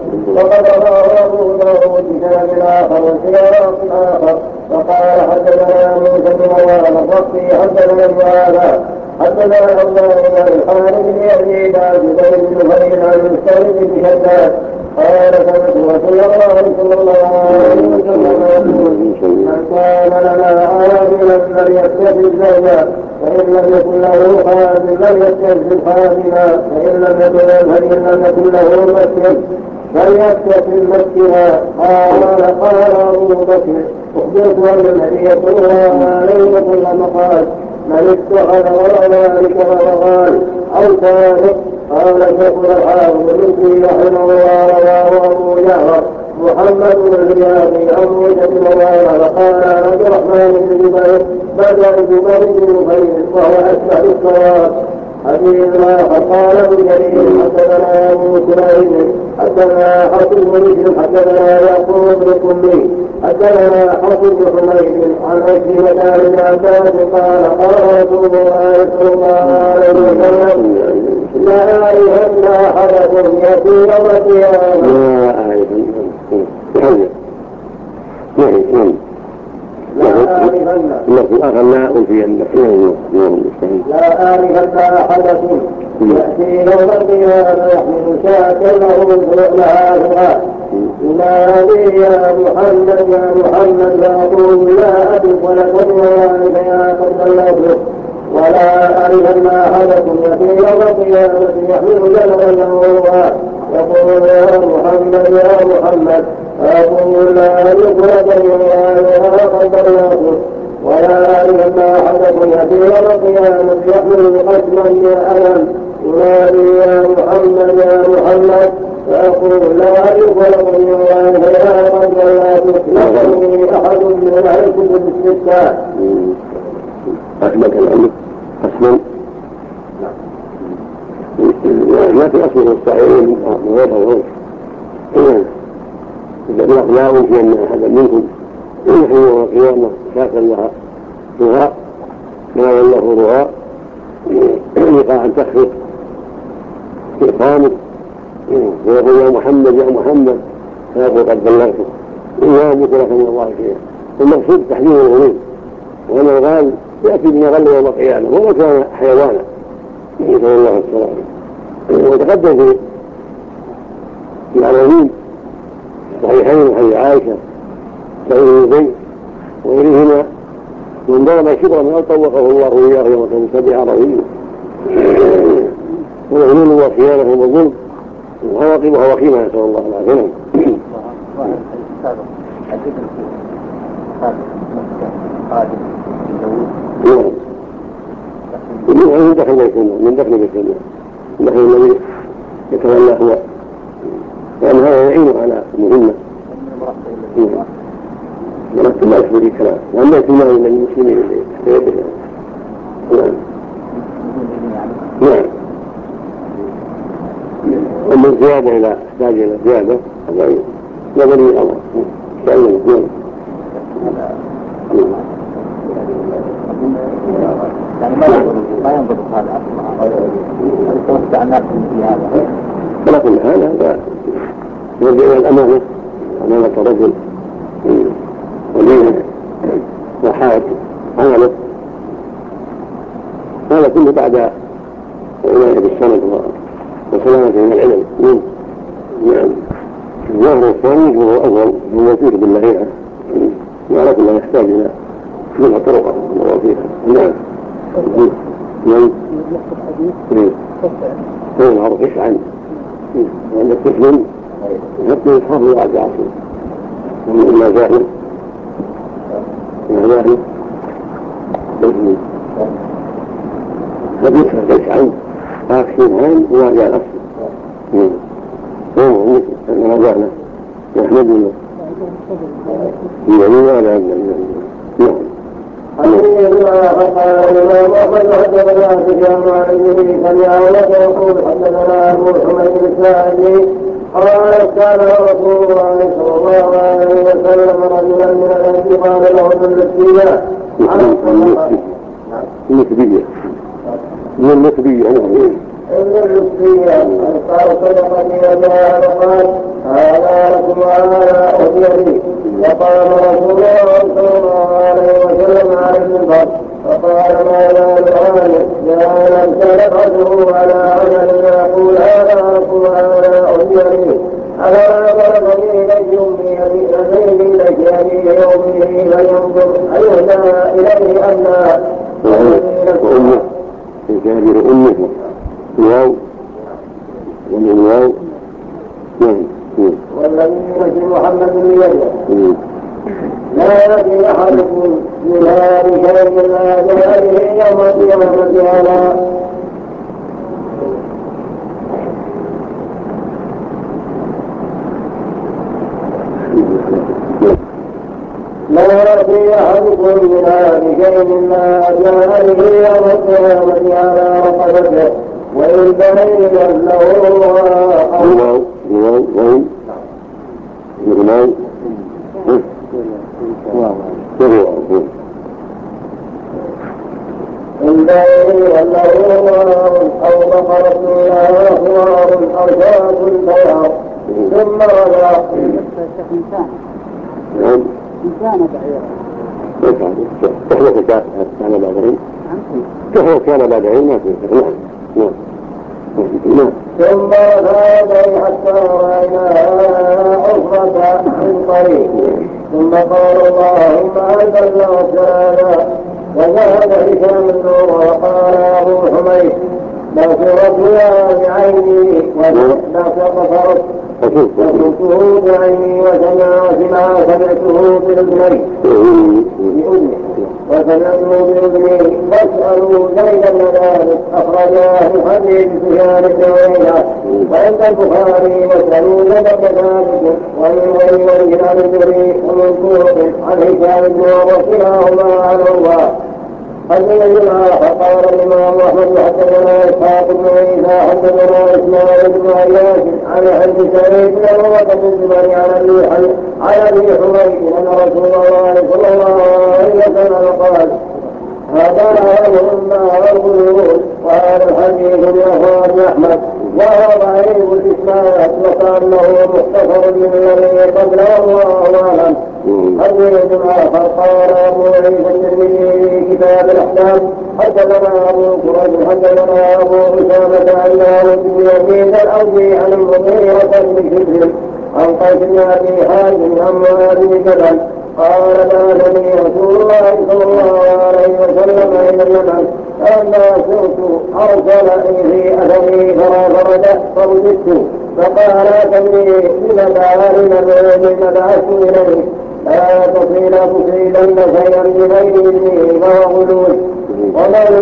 وقد رواه أبو داود بسند آخر وسياق آخر وقال حدثنا موسى بن مروان الرقي حدثنا ابن حدثنا عبدان بن الحارث بن يزيد عن زبير بن نفيل عن مستعد بن شداد قال سمعت رسول الله صلى الله عليه وسلم يقول من كان لنا عاملا فليتخذ زوجا فإن لم يكن له خادم فليتخذ خادما فإن لم يكن له مسجد فليتخذ مسجدا. قال أبو بكر أخبرت أن النبي صلى الله عليه وسلم قال من اتخذ وراء ذلك فقال أو كان قال شيخنا الحافظ المسلم رحمه الله رواه أبو جعفر محمد بن زياد عن موسى بن مروان وقال عبد الرحمن بن جبير بدأ جبير بن نفيل وهو أشبه بالصواب. حديث آخر قال ابن جرير حدثنا أبو سليم حدثنا حفص بن مسلم حدثنا يعقوب بن كلي حدثنا حفص بن حميد عن عكرمة عن ابن عباس قال قال رسول الله صلى الله عليه وسلم لا أعرفن أحدكم يأتي يوم القيامة لا أعرفن أحدكم يأتي يوم القيامة يحمل شاة لها دعاء ينادي يا محمد فأقول لا أدرك ولكم وذلك يا قد بلغته. ولا أعرفن أحدكم يأتي يوم القيامة يحمل جنبا له دعاء يقول يا محمد فأقول لا أدرك ولكم وذلك يا قد بلغته. ولا أعرفن أحدكم يأتي يوم القيامة يحمل قسما من ألم ينادي يا محمد فأقول لا أدرك ولكم وذلك يا قد بلغته. يأتي أحد من العلم بالستة أحمد الأمر أسلم ما في أصله الصحيحين من غير الغوث إذا لا أنفي أن أحدا منكم يحيي يوم القيامة شاكا لها رغاء ما له رغاء لقاء تخفق في إقامه ويقول يا محمد فيقول قد بلغته إلا أملك لك من الله شيئا. المقصود تحديد الغلول وأن الغال يأتي بما غل يوم القيامة وما كان حيوانا نسأل الله السلامة. وتقدم في العناوين صحيحين حديث عائشة سعيد بن زيد وغيرهما من ضرب شبرا أو طوقه الله إياه يوم تنسبع رضيه. والغلول والخيانة والظلم وعواقبها وخيمة نسأل الله العافية. من دخل بيتنا نحن الذي يتولى هو لأن هذا يعين على مهمة ولكن لا يكفي كلام وأن يأتي مال من المسلمين نعم أما الزيادة إلى احتاج إلى زيادة هذا نظري الله سألنا يعني ما ينضبط هذا توسع الناس في هذا. ولكن هذا يرجع إلى الأمانة رجل وليه وحاد عمله هذا كله بعد عناية بالسند وسلامة من العلم. نعم الظاهر الثاني هو أفضل بالوثيق بالله ولكن لا يحتاج إلى منها طرقة ووثيقة. نعم معروف إيش عنه وأن التسليم حتى يحافظ على عصره وما زاهد حديث إيش عنه أكثر عنه وراجع نفسه أنه زاهد يحمد الله يعني ولا نعم. حديث فقال الإمام أحمد حدثنا سفيان عن ابن سمع يقول حدثنا أبو حميد الساعدي قال كان رسول الله صلى الله عليه وسلم رجلا من الأنس قال له المسكية المسكية قال صدقني وجاء وقال وقال رسول الله صلى الله عليه وسلم على المنبر فقال ما بال هذا يا لم تلفته على عمل يقول هذا رسول هذا أهدي أفلا بلغني إليه أمي أبي لك أبيه يومه فلينظر أيهدى إليه أم لا وأمه الكافر أمه الواو ومن الواو والذي يأتي محمد بيده لا يأتي أحدكم من هذه شيء لا جلاله يوم القيامة على لا يأتي أحدكم من هذه شيء لا جلاله يوم القيامة على رقبته وإن بين له إن بين له أو بقرة لها خوار أو شاة بياض ثم رجع إنسان بعيرا كان بعد عين ما فيه ثم رجع حتى رأيناها أخرى من طريق ثم قال اللهم أنت السلام وذهب هشام النور وقال أبو حميد بصرتها بعيني وبصرت وكنته بعيني وسمعته بأذني وسمعته بأذني فاسألوا زيد بن ذلك أخرجاه الحديث سفيان بن عيينة وعند البخاري واسألوا زيد بن ذلك ومن وجه عن الزهري ومن طرق عن هشام بن عمر كلاهما عن الله حدثنا فقال الإمام أحمد حدثنا إسحاق بن عيسى حدثنا إسماعيل بن عياش عن حديث سعيد بن عروة بن الزبير عن أبي حميد أن رسول الله صلى الله عليه وسلم قال هذا أمر والقلوب وهذا الحديث من أخبار أحمد وهو ضعيف الإسناد وكأنه مختصر من الذي قبله والله أعلم. حديث آخر قال أبو عيسى الترمذي في كتاب الأحكام حدثنا أبو كريب حدثنا أبو أسامة عن داود بن يزيد الأوفي عن المغيرة بن شبر عن قيس بن أبي حازم عن معاذ بن جبل قال بعثني رسول الله صلى الله عليه وسلم إلى اليمن فلما سرت أرسل في أثري فرجت فوجدت فقال أتني إلى دار نبي بعثت إليه لا تصيبن شيئا بغير إذنه فهو غلول ومن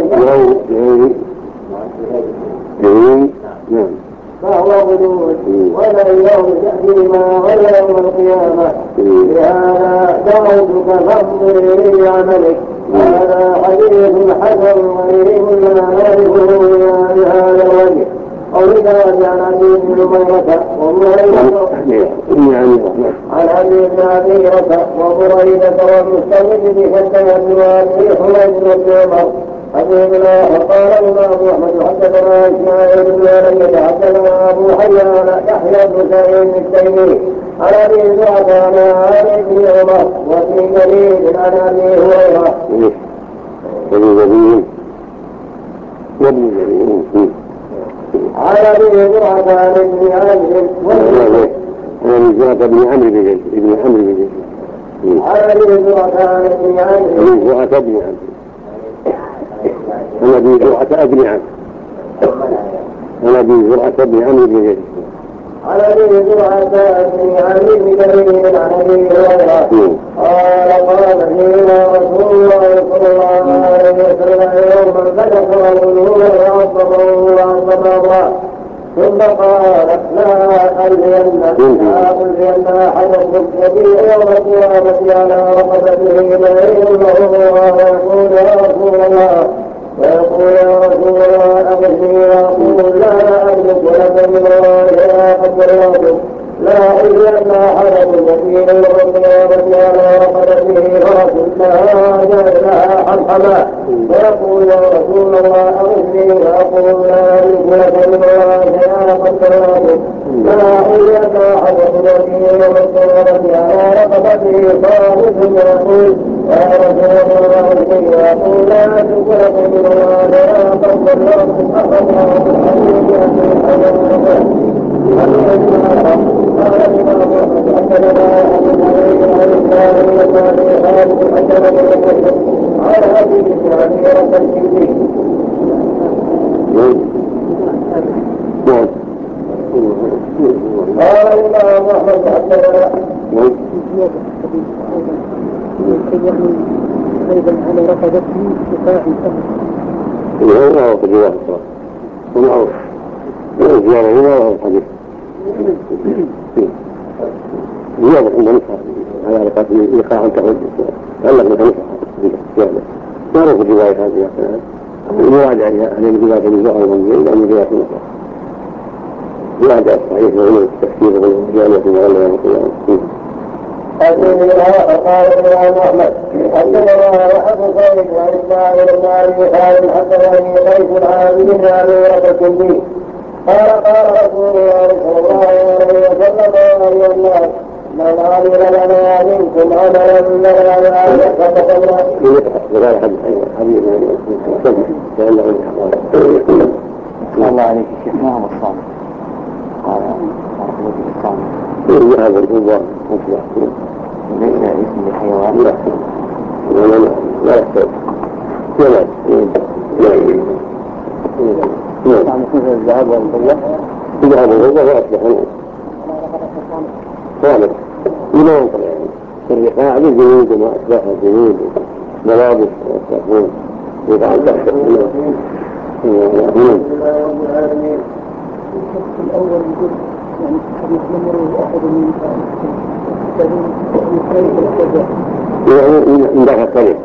فهو غلول ومن يوم تأتي ما غير يوم القيامة لهذا دعوتك فاصبر لعملك. هذا حديث حسن غريب لا نعرفه بهذا الوجه. ولذا عن أبي بن هريرة عن أبي بن هريرة وبريدة والمستوجب حتى بن أبي حميد بن عمر. حديثنا وقال الإمام أحمد حدثنا إسماعيل بن علي حدثنا أبو حيان يحيى بن سعيد التيمي عن أبي زرعة عن علي بن عمر وفي دليل عن أبي هريرة. عن أبي زرعة عن ابن عمرو عن زرعة بن عمرو بن عمرو عن أبي زرعة عن ابن عمرو عن أبي زرعة بن عمرو عن أبي زرعة بن عمرو بن جد عن أبي زرعة بن عمرو بن جد عن أبي هريرة قال فينا رسول الله صلى الله عليه وسلم يوما فذكر الغلول وعظم الله ثم قال لا ألزين أحدكم يبيع يوم القيامة على رقبته بعير له ويقول يا رسول الله أغثني ويقول لا أملك لك من الله شيئا قد بلغته لا ألزين أحدكم يبيع يوم القيامة على رقبته فرس لها لها حمحمة ويقول يا رسول الله أغثني ويقول لا أملك لك من الله شيئا قد بلغته لا ألزين أحدكم يبيع يوم القيامة على به صالح يقول يا رسول الله إني أقول لا أترك لكم من الله يا قوم اليوم أخذوا بالحديث أبي حيوانه قال الإمام حدثنا أبو سعيد عن إسماعيل بن أبي خالد حدثني مسلم عن أبي بن عميرة الكندي. قال الإمام أحمد حدثنا أيضا على رقبته شفاء الأمر. هو في الرواية ومعروف زيادة هنا وهو الحديث زيادة عند نصها على رقبة إيقاع تغلق من نصها معروف الرواية هذه المواد عليها أهل الرواية النزاع والمنزل ومن رواية نصها زيادة الصحيح وغلو التفكير وغلو الجامعة وغلو القيام. قال الإمام أحمد حدثنا أبو سعيد وإسماعيل بن أبي خالد حدثني قيس العابد بن عميرة الكندي قال قال رسول الله صلى الله عليه وسلم يا أيها الناس من عمل لنا منكم عملا لنا فتقبل. وقال حديث كأنه الله عليك الشيخ ما هو الصامت؟ قال الصامت هذا الجواب مطلع ليس اسم الحيوان. لا يحتاج الصامت مثل الذهب والفضة. الذهب والفضة وأصبح صامت لما ينقل الرقاع بالجنود وما أصبح الجنود ملابس والصابون يقع تحت الأول يقول يعني حديث لم يروه أحد من من داخل الطريق.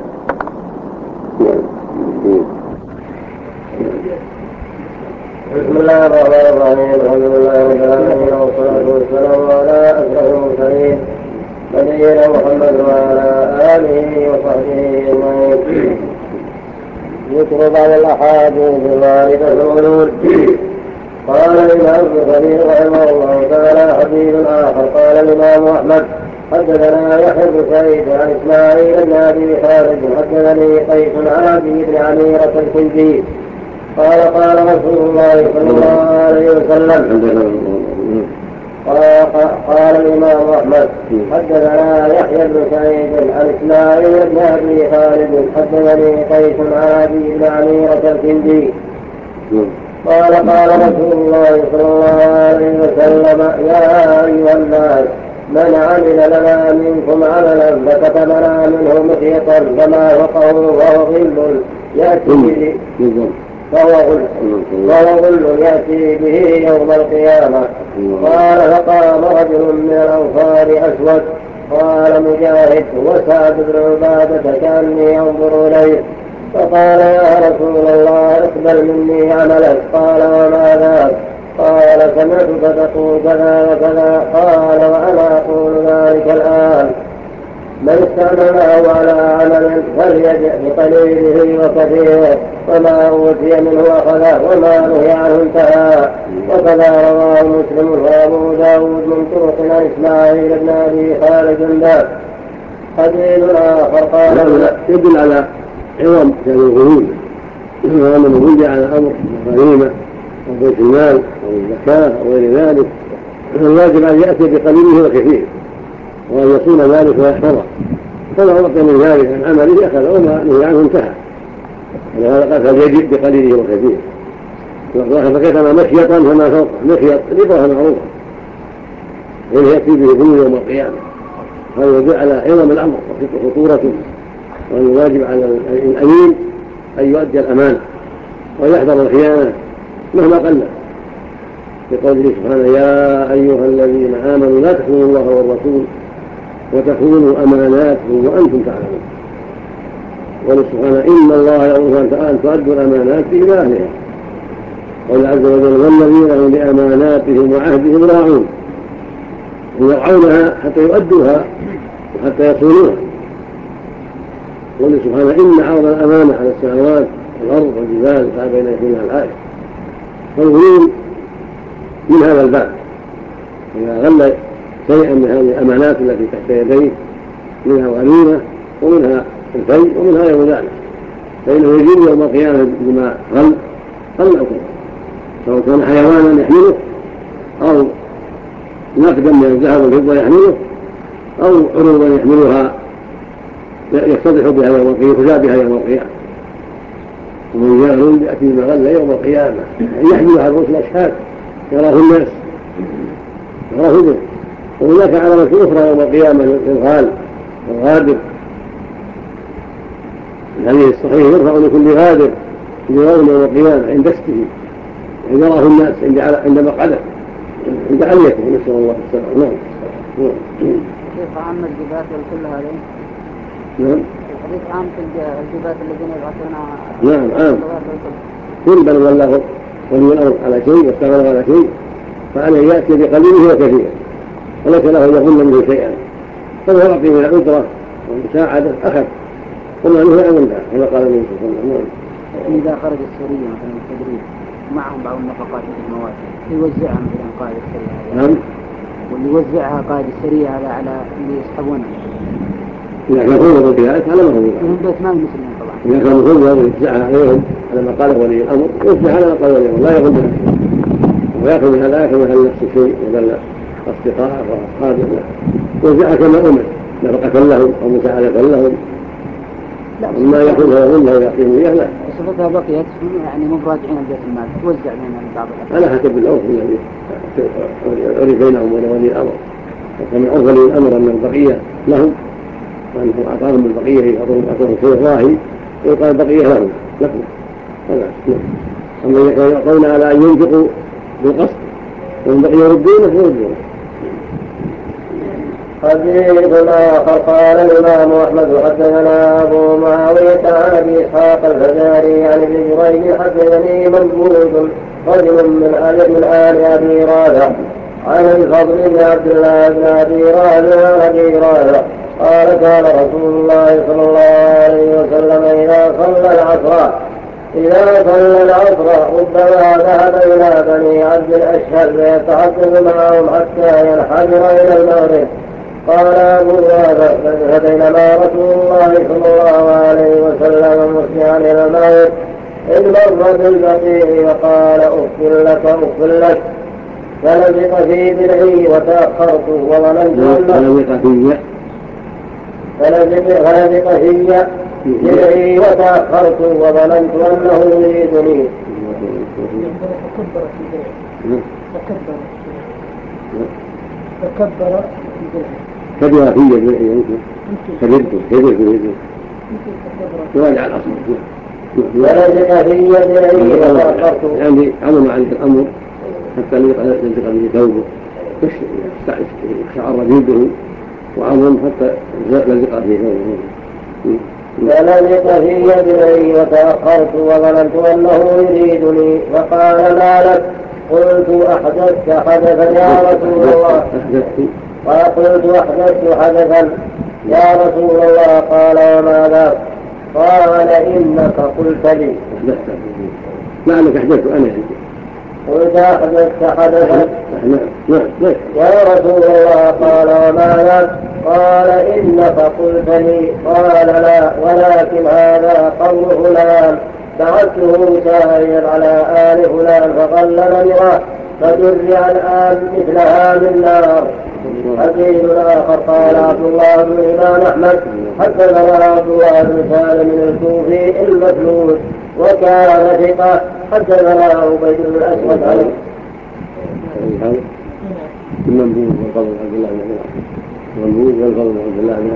بسم الله الرحمن الرحيم الحمد لله رب العالمين والصلاة والسلام على أشرف المرسلين نبينا محمد وعلى آله وصحبه أجمعين. ذكر بعض الأحاديث الواردة في الغلول. قال الإمام ابن كثير رحمه الله تعالى حديث آخر. قال الإمام أحمد حدثنا يحيى بن سعيد عن إسماعيل بن أبي خالد حدثني قيس عن أبي بن عميرة الكندي قال قال رسول الله صلى الله عليه وسلم. قال الإمام أحمد حدثنا يحيى بن سعيد عن إسماعيل بن أبي خالد حدثني قيس عن أبي بن عميرة الكندي قال قال رسول الله صلى الله عليه وسلم يا أيها الناس من عمل لنا منكم عملا فكتبنا منه مخيطا فما فقه وهو غل يأتي يأتي به يوم القيامة. قال فقام رجل من الأنصار أسود قال مجاهد وسعد بن عبادة كأني أنظر إليه فقال يا رسول الله اقبل مني عملك. قال وما ذاك؟ قال سمعتك تقول كذا وكذا. قال وأنا أقول ذلك الآن. من استعمله على عمل فليجئ بقليله وكثيره وما أوتي منه أخذه وما نهي عنه انتهى. وكذا رواه مسلم وأبو داود من طرق عن إسماعيل بن أبي خالد ذاك. حديث آخر. قال يدل على عظم كان الغلول وأن من وجد على أمر غنيمة أو بيت المال أو الزكاة أو غير ذلك الواجب أن يأتي بقليله وكثيره وأن يصون ذلك ويحفظه فما أعطي من ذلك عن عمله أخذ وما نهي عنه انتهى. ولهذا قال فليجد بقليله وكثيره فكتم مخيطا فما فوقه مخيط ربها معروفة وإن يأتي به كل يوم القيامة. هذا يدل على عظم الأمر وخطورته وأن الواجب على الأمين أن يؤدي الأمانة ويحذر الخيانة مهما قلت بقوله سبحانه يا أيها الذين آمنوا لا تخونوا الله والرسول وتخونوا أماناتكم وأنتم تعلمون. قال سبحانه إن الله يأمر أن تؤدوا الأمانات إلى أهلها. قال عز وجل والذين هم بأماناتهم وعهدهم راعون يرعونها حتى يؤدوها وحتى يصونوها. قال سبحانه إن عرض الأمانة على السماوات والأرض والجبال فأبين أن يكونها الآية. فالغلول من هذا الباب إذا غل شيئا من هذه الأمانات التي تحت يديه، منها غنيمة ومنها الفيء ومنها غير ذلك، فإنه يجيب يوم القيامة بما غل أو كذا، سواء كان حيوانا يحمله أو نقدا من الذهب والفضة يحمله أو عروضا يحملها يفتضح بها يوم القيامة، يخزى بها يوم القيامة. ومن يغل يأتي بما غل يوم القيامة، يعني يحملها رؤوس الأشهاد يراه الناس يراه به. وهناك علامة أخرى يوم القيامة للغال والغادر، الحديث الصحيح يرفع لكل غادر يوم القيامة عند دسته، يعني يراه الناس عند مقعده عند عليته، نسأل الله السلامة. كيف عام الجبات والكل هذه؟ نعم. الحديث عام في الجبات الذين يبعثونها. نعم عام. كل من ولاه ولي الأمر على شيء واستغرب على شيء فعليه يأتي بقليله وكثيره، وليس له أن يظن منه شيئا، فهو يعطي من العذرة والمساعدة أخذ وما نهي عن الله كما قال النبي صلى الله عليه وسلم. إذا خرج السورية مثلا التدريب معهم بعض النفقات في المواسم يوزعها مثلا قائد السرية. نعم. واللي يوزعها قائد السرية هذا على اللي يسحبونه. إذا كان فوضى بذلك على ما هو من بيت مال المسلمين طبعا. إذا كان فوضى يوزعها عليهم على ما قاله ولي الأمر يوزع على ما قال ولي الأمر، لا يغل نفسه ويأخذ من هذا نفسه شيء وذل أصدقاء وأصحابه، يوزعها كما أمر نفقة لهم أو مساعدة لهم، وما يكون هو له ويعطيهم إياه لا. صفتها بقيت يعني مراجعين بيت المال توزع بين بعض الأفراد. على حسب العرف الذي عرف بينهم وبين ولي الأمر، وكان عرف ولي الأمر أن البقية لهم وأنه أعطاهم البقية أعطاهم شيء راهي ويقال البقية لهم لكم هذا. أما إذا كانوا يعطون على أن ينفقوا بالقصد والبقية يردونه يردونه. حديث آخر قال الإمام أحمد حدثنا أبو معاوية عن أبي إسحاق الفزاري عن ابن جريج حدثني منبوذ رجل من آل أبي رافع عن الفضل بن عبد الله بن أبي رافع عن أبي رافع قال كان رسول الله صلى الله عليه وسلم إذا صلى العصر ربما ذهب إلى بني عبد الأشهل فيتحدث معهم حتى ينحدر إلى المغرب. قال أبو رافع فبينما رسول الله صلى الله عليه وسلم مسجعا إلى المغرب إذ مر بالبقيع وقال أغفر لك فلزق في درعي وتأخرت وظننت أنه فلزق في درعي وتأخرت وظننت أنه يريدني. تكبر كبر في درعي كبرت وراجع الأصل. فلزق في درعي وتأخرت يعني عظم عليك الأمر حتى يلزق به ثوبه يشعر جلده وعظم حتى لزق به ثوبه. فلزق في يدي وتأخرت وظننت أنه يريدني فقال ما لك؟ قلت أحدثت حدثا يا رسول الله. فقلت أحدثت حدثا يا رسول الله. قال وماذا؟ قال إنك قلت لي. لعلك أحدثت أنا. قلت أحدثت حدثا يا رسول الله. قال وماذا؟ قال إنك قلت لي. قال لا ولكن هذا قول فلان بعثته سائرا على آل فلان فغلل مراه فجرع الآن مثلها من نار. حديث آخر قال عبد الله بن الإمام أحمد حدثنا عبد الله بن سالم الكوفي المفلوس وكان ثقة حدثنا عبيد بن الأسود عنه المنبوذ والفضل عبد الله بن المنبوذ والفضل عبد الله بن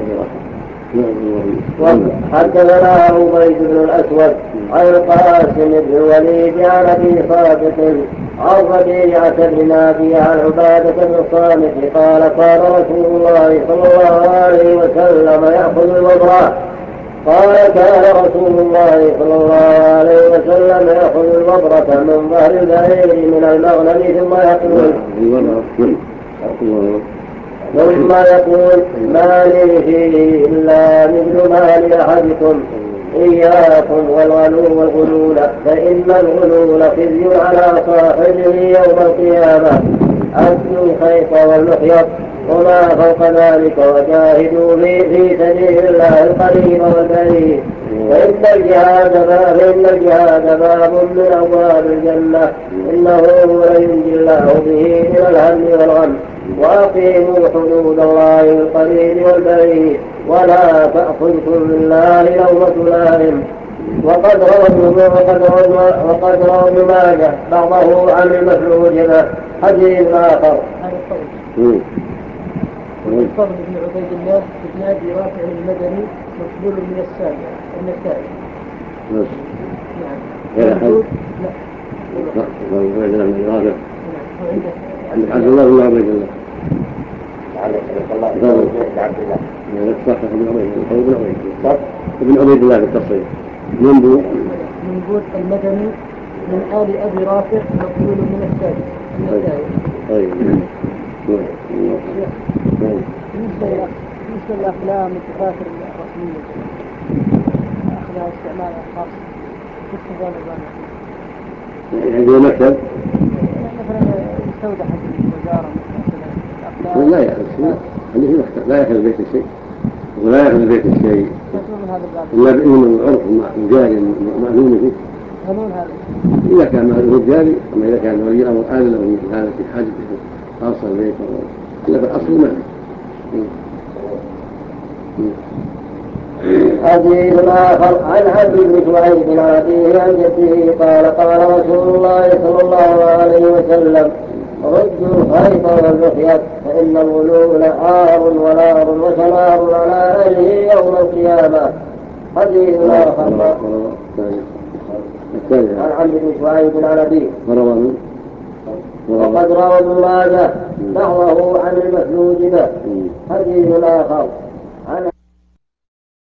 حدثنا عبيد بن الأسود عن القاسم بن الوليد عن أبي صادق عن ربيعة بن نافع عن عبادة بن الصامت قال قال رسول الله صلى الله عليه وسلم يأخذ الوضع. قال كان رسول الله صلى الله عليه وسلم يأخذ الوبرة من ظهر البعير من المغنم ثم يقول ما لي فيه إلا مثل مال أحدكم إياكم والغلو والغلول فإن الغلول خزي على صاحبه يوم القيامة أكل الخيط والمخيط وما فوق ذلك وجاهدوا في سبيل الله القريب والبعيد فإن الجهاد باب من أبواب الجنة إنه لينجي الله به من الهم والغم وأقيموا حدود الله القريب والبعيد ولا تأخذكم بالله لومة لائم. وقد روى ابن ماجه بعضه عن المفلوج به حديث آخر. والفضل بن عبيد الله بن أبي رافع المدني مقبول من النسائي. نعم. عبد الله بن عبيد الله. ابن عبيد الله بالتصريف. منبوذ المدني من آل أبي رافع مقبول من النسائي. بالنسبة للأفلام التفاخر الرسمية أخذها استعمالها خاص في استخدام الغنى عندنا مكتب مثلا يستودع حق الوزارة مثلا لا يأخذ لا يأخذ بيت الشيء ولا يأخذ بيت الشيء إلا بإذن العرف الجاري مأذون فيه. إذا كان مأذون الجاري أما إذا كان ولي أمر آل له مثل هذا في حاجة خاصة البيت إلا في الأصل ما حديث آخر عن عبد بن شعيب عن أبيه عن جده قال قال رسول الله صلى الله عليه وسلم ردوا الخيط والمخيط فإن الغلول عار ونار وسلام على أهله يوم القيامة. حديث آخر عن عبد بن شعيب عن أبيه وقد روى ابن ماجه بعضه عن المفلوج به. حديث آخر عن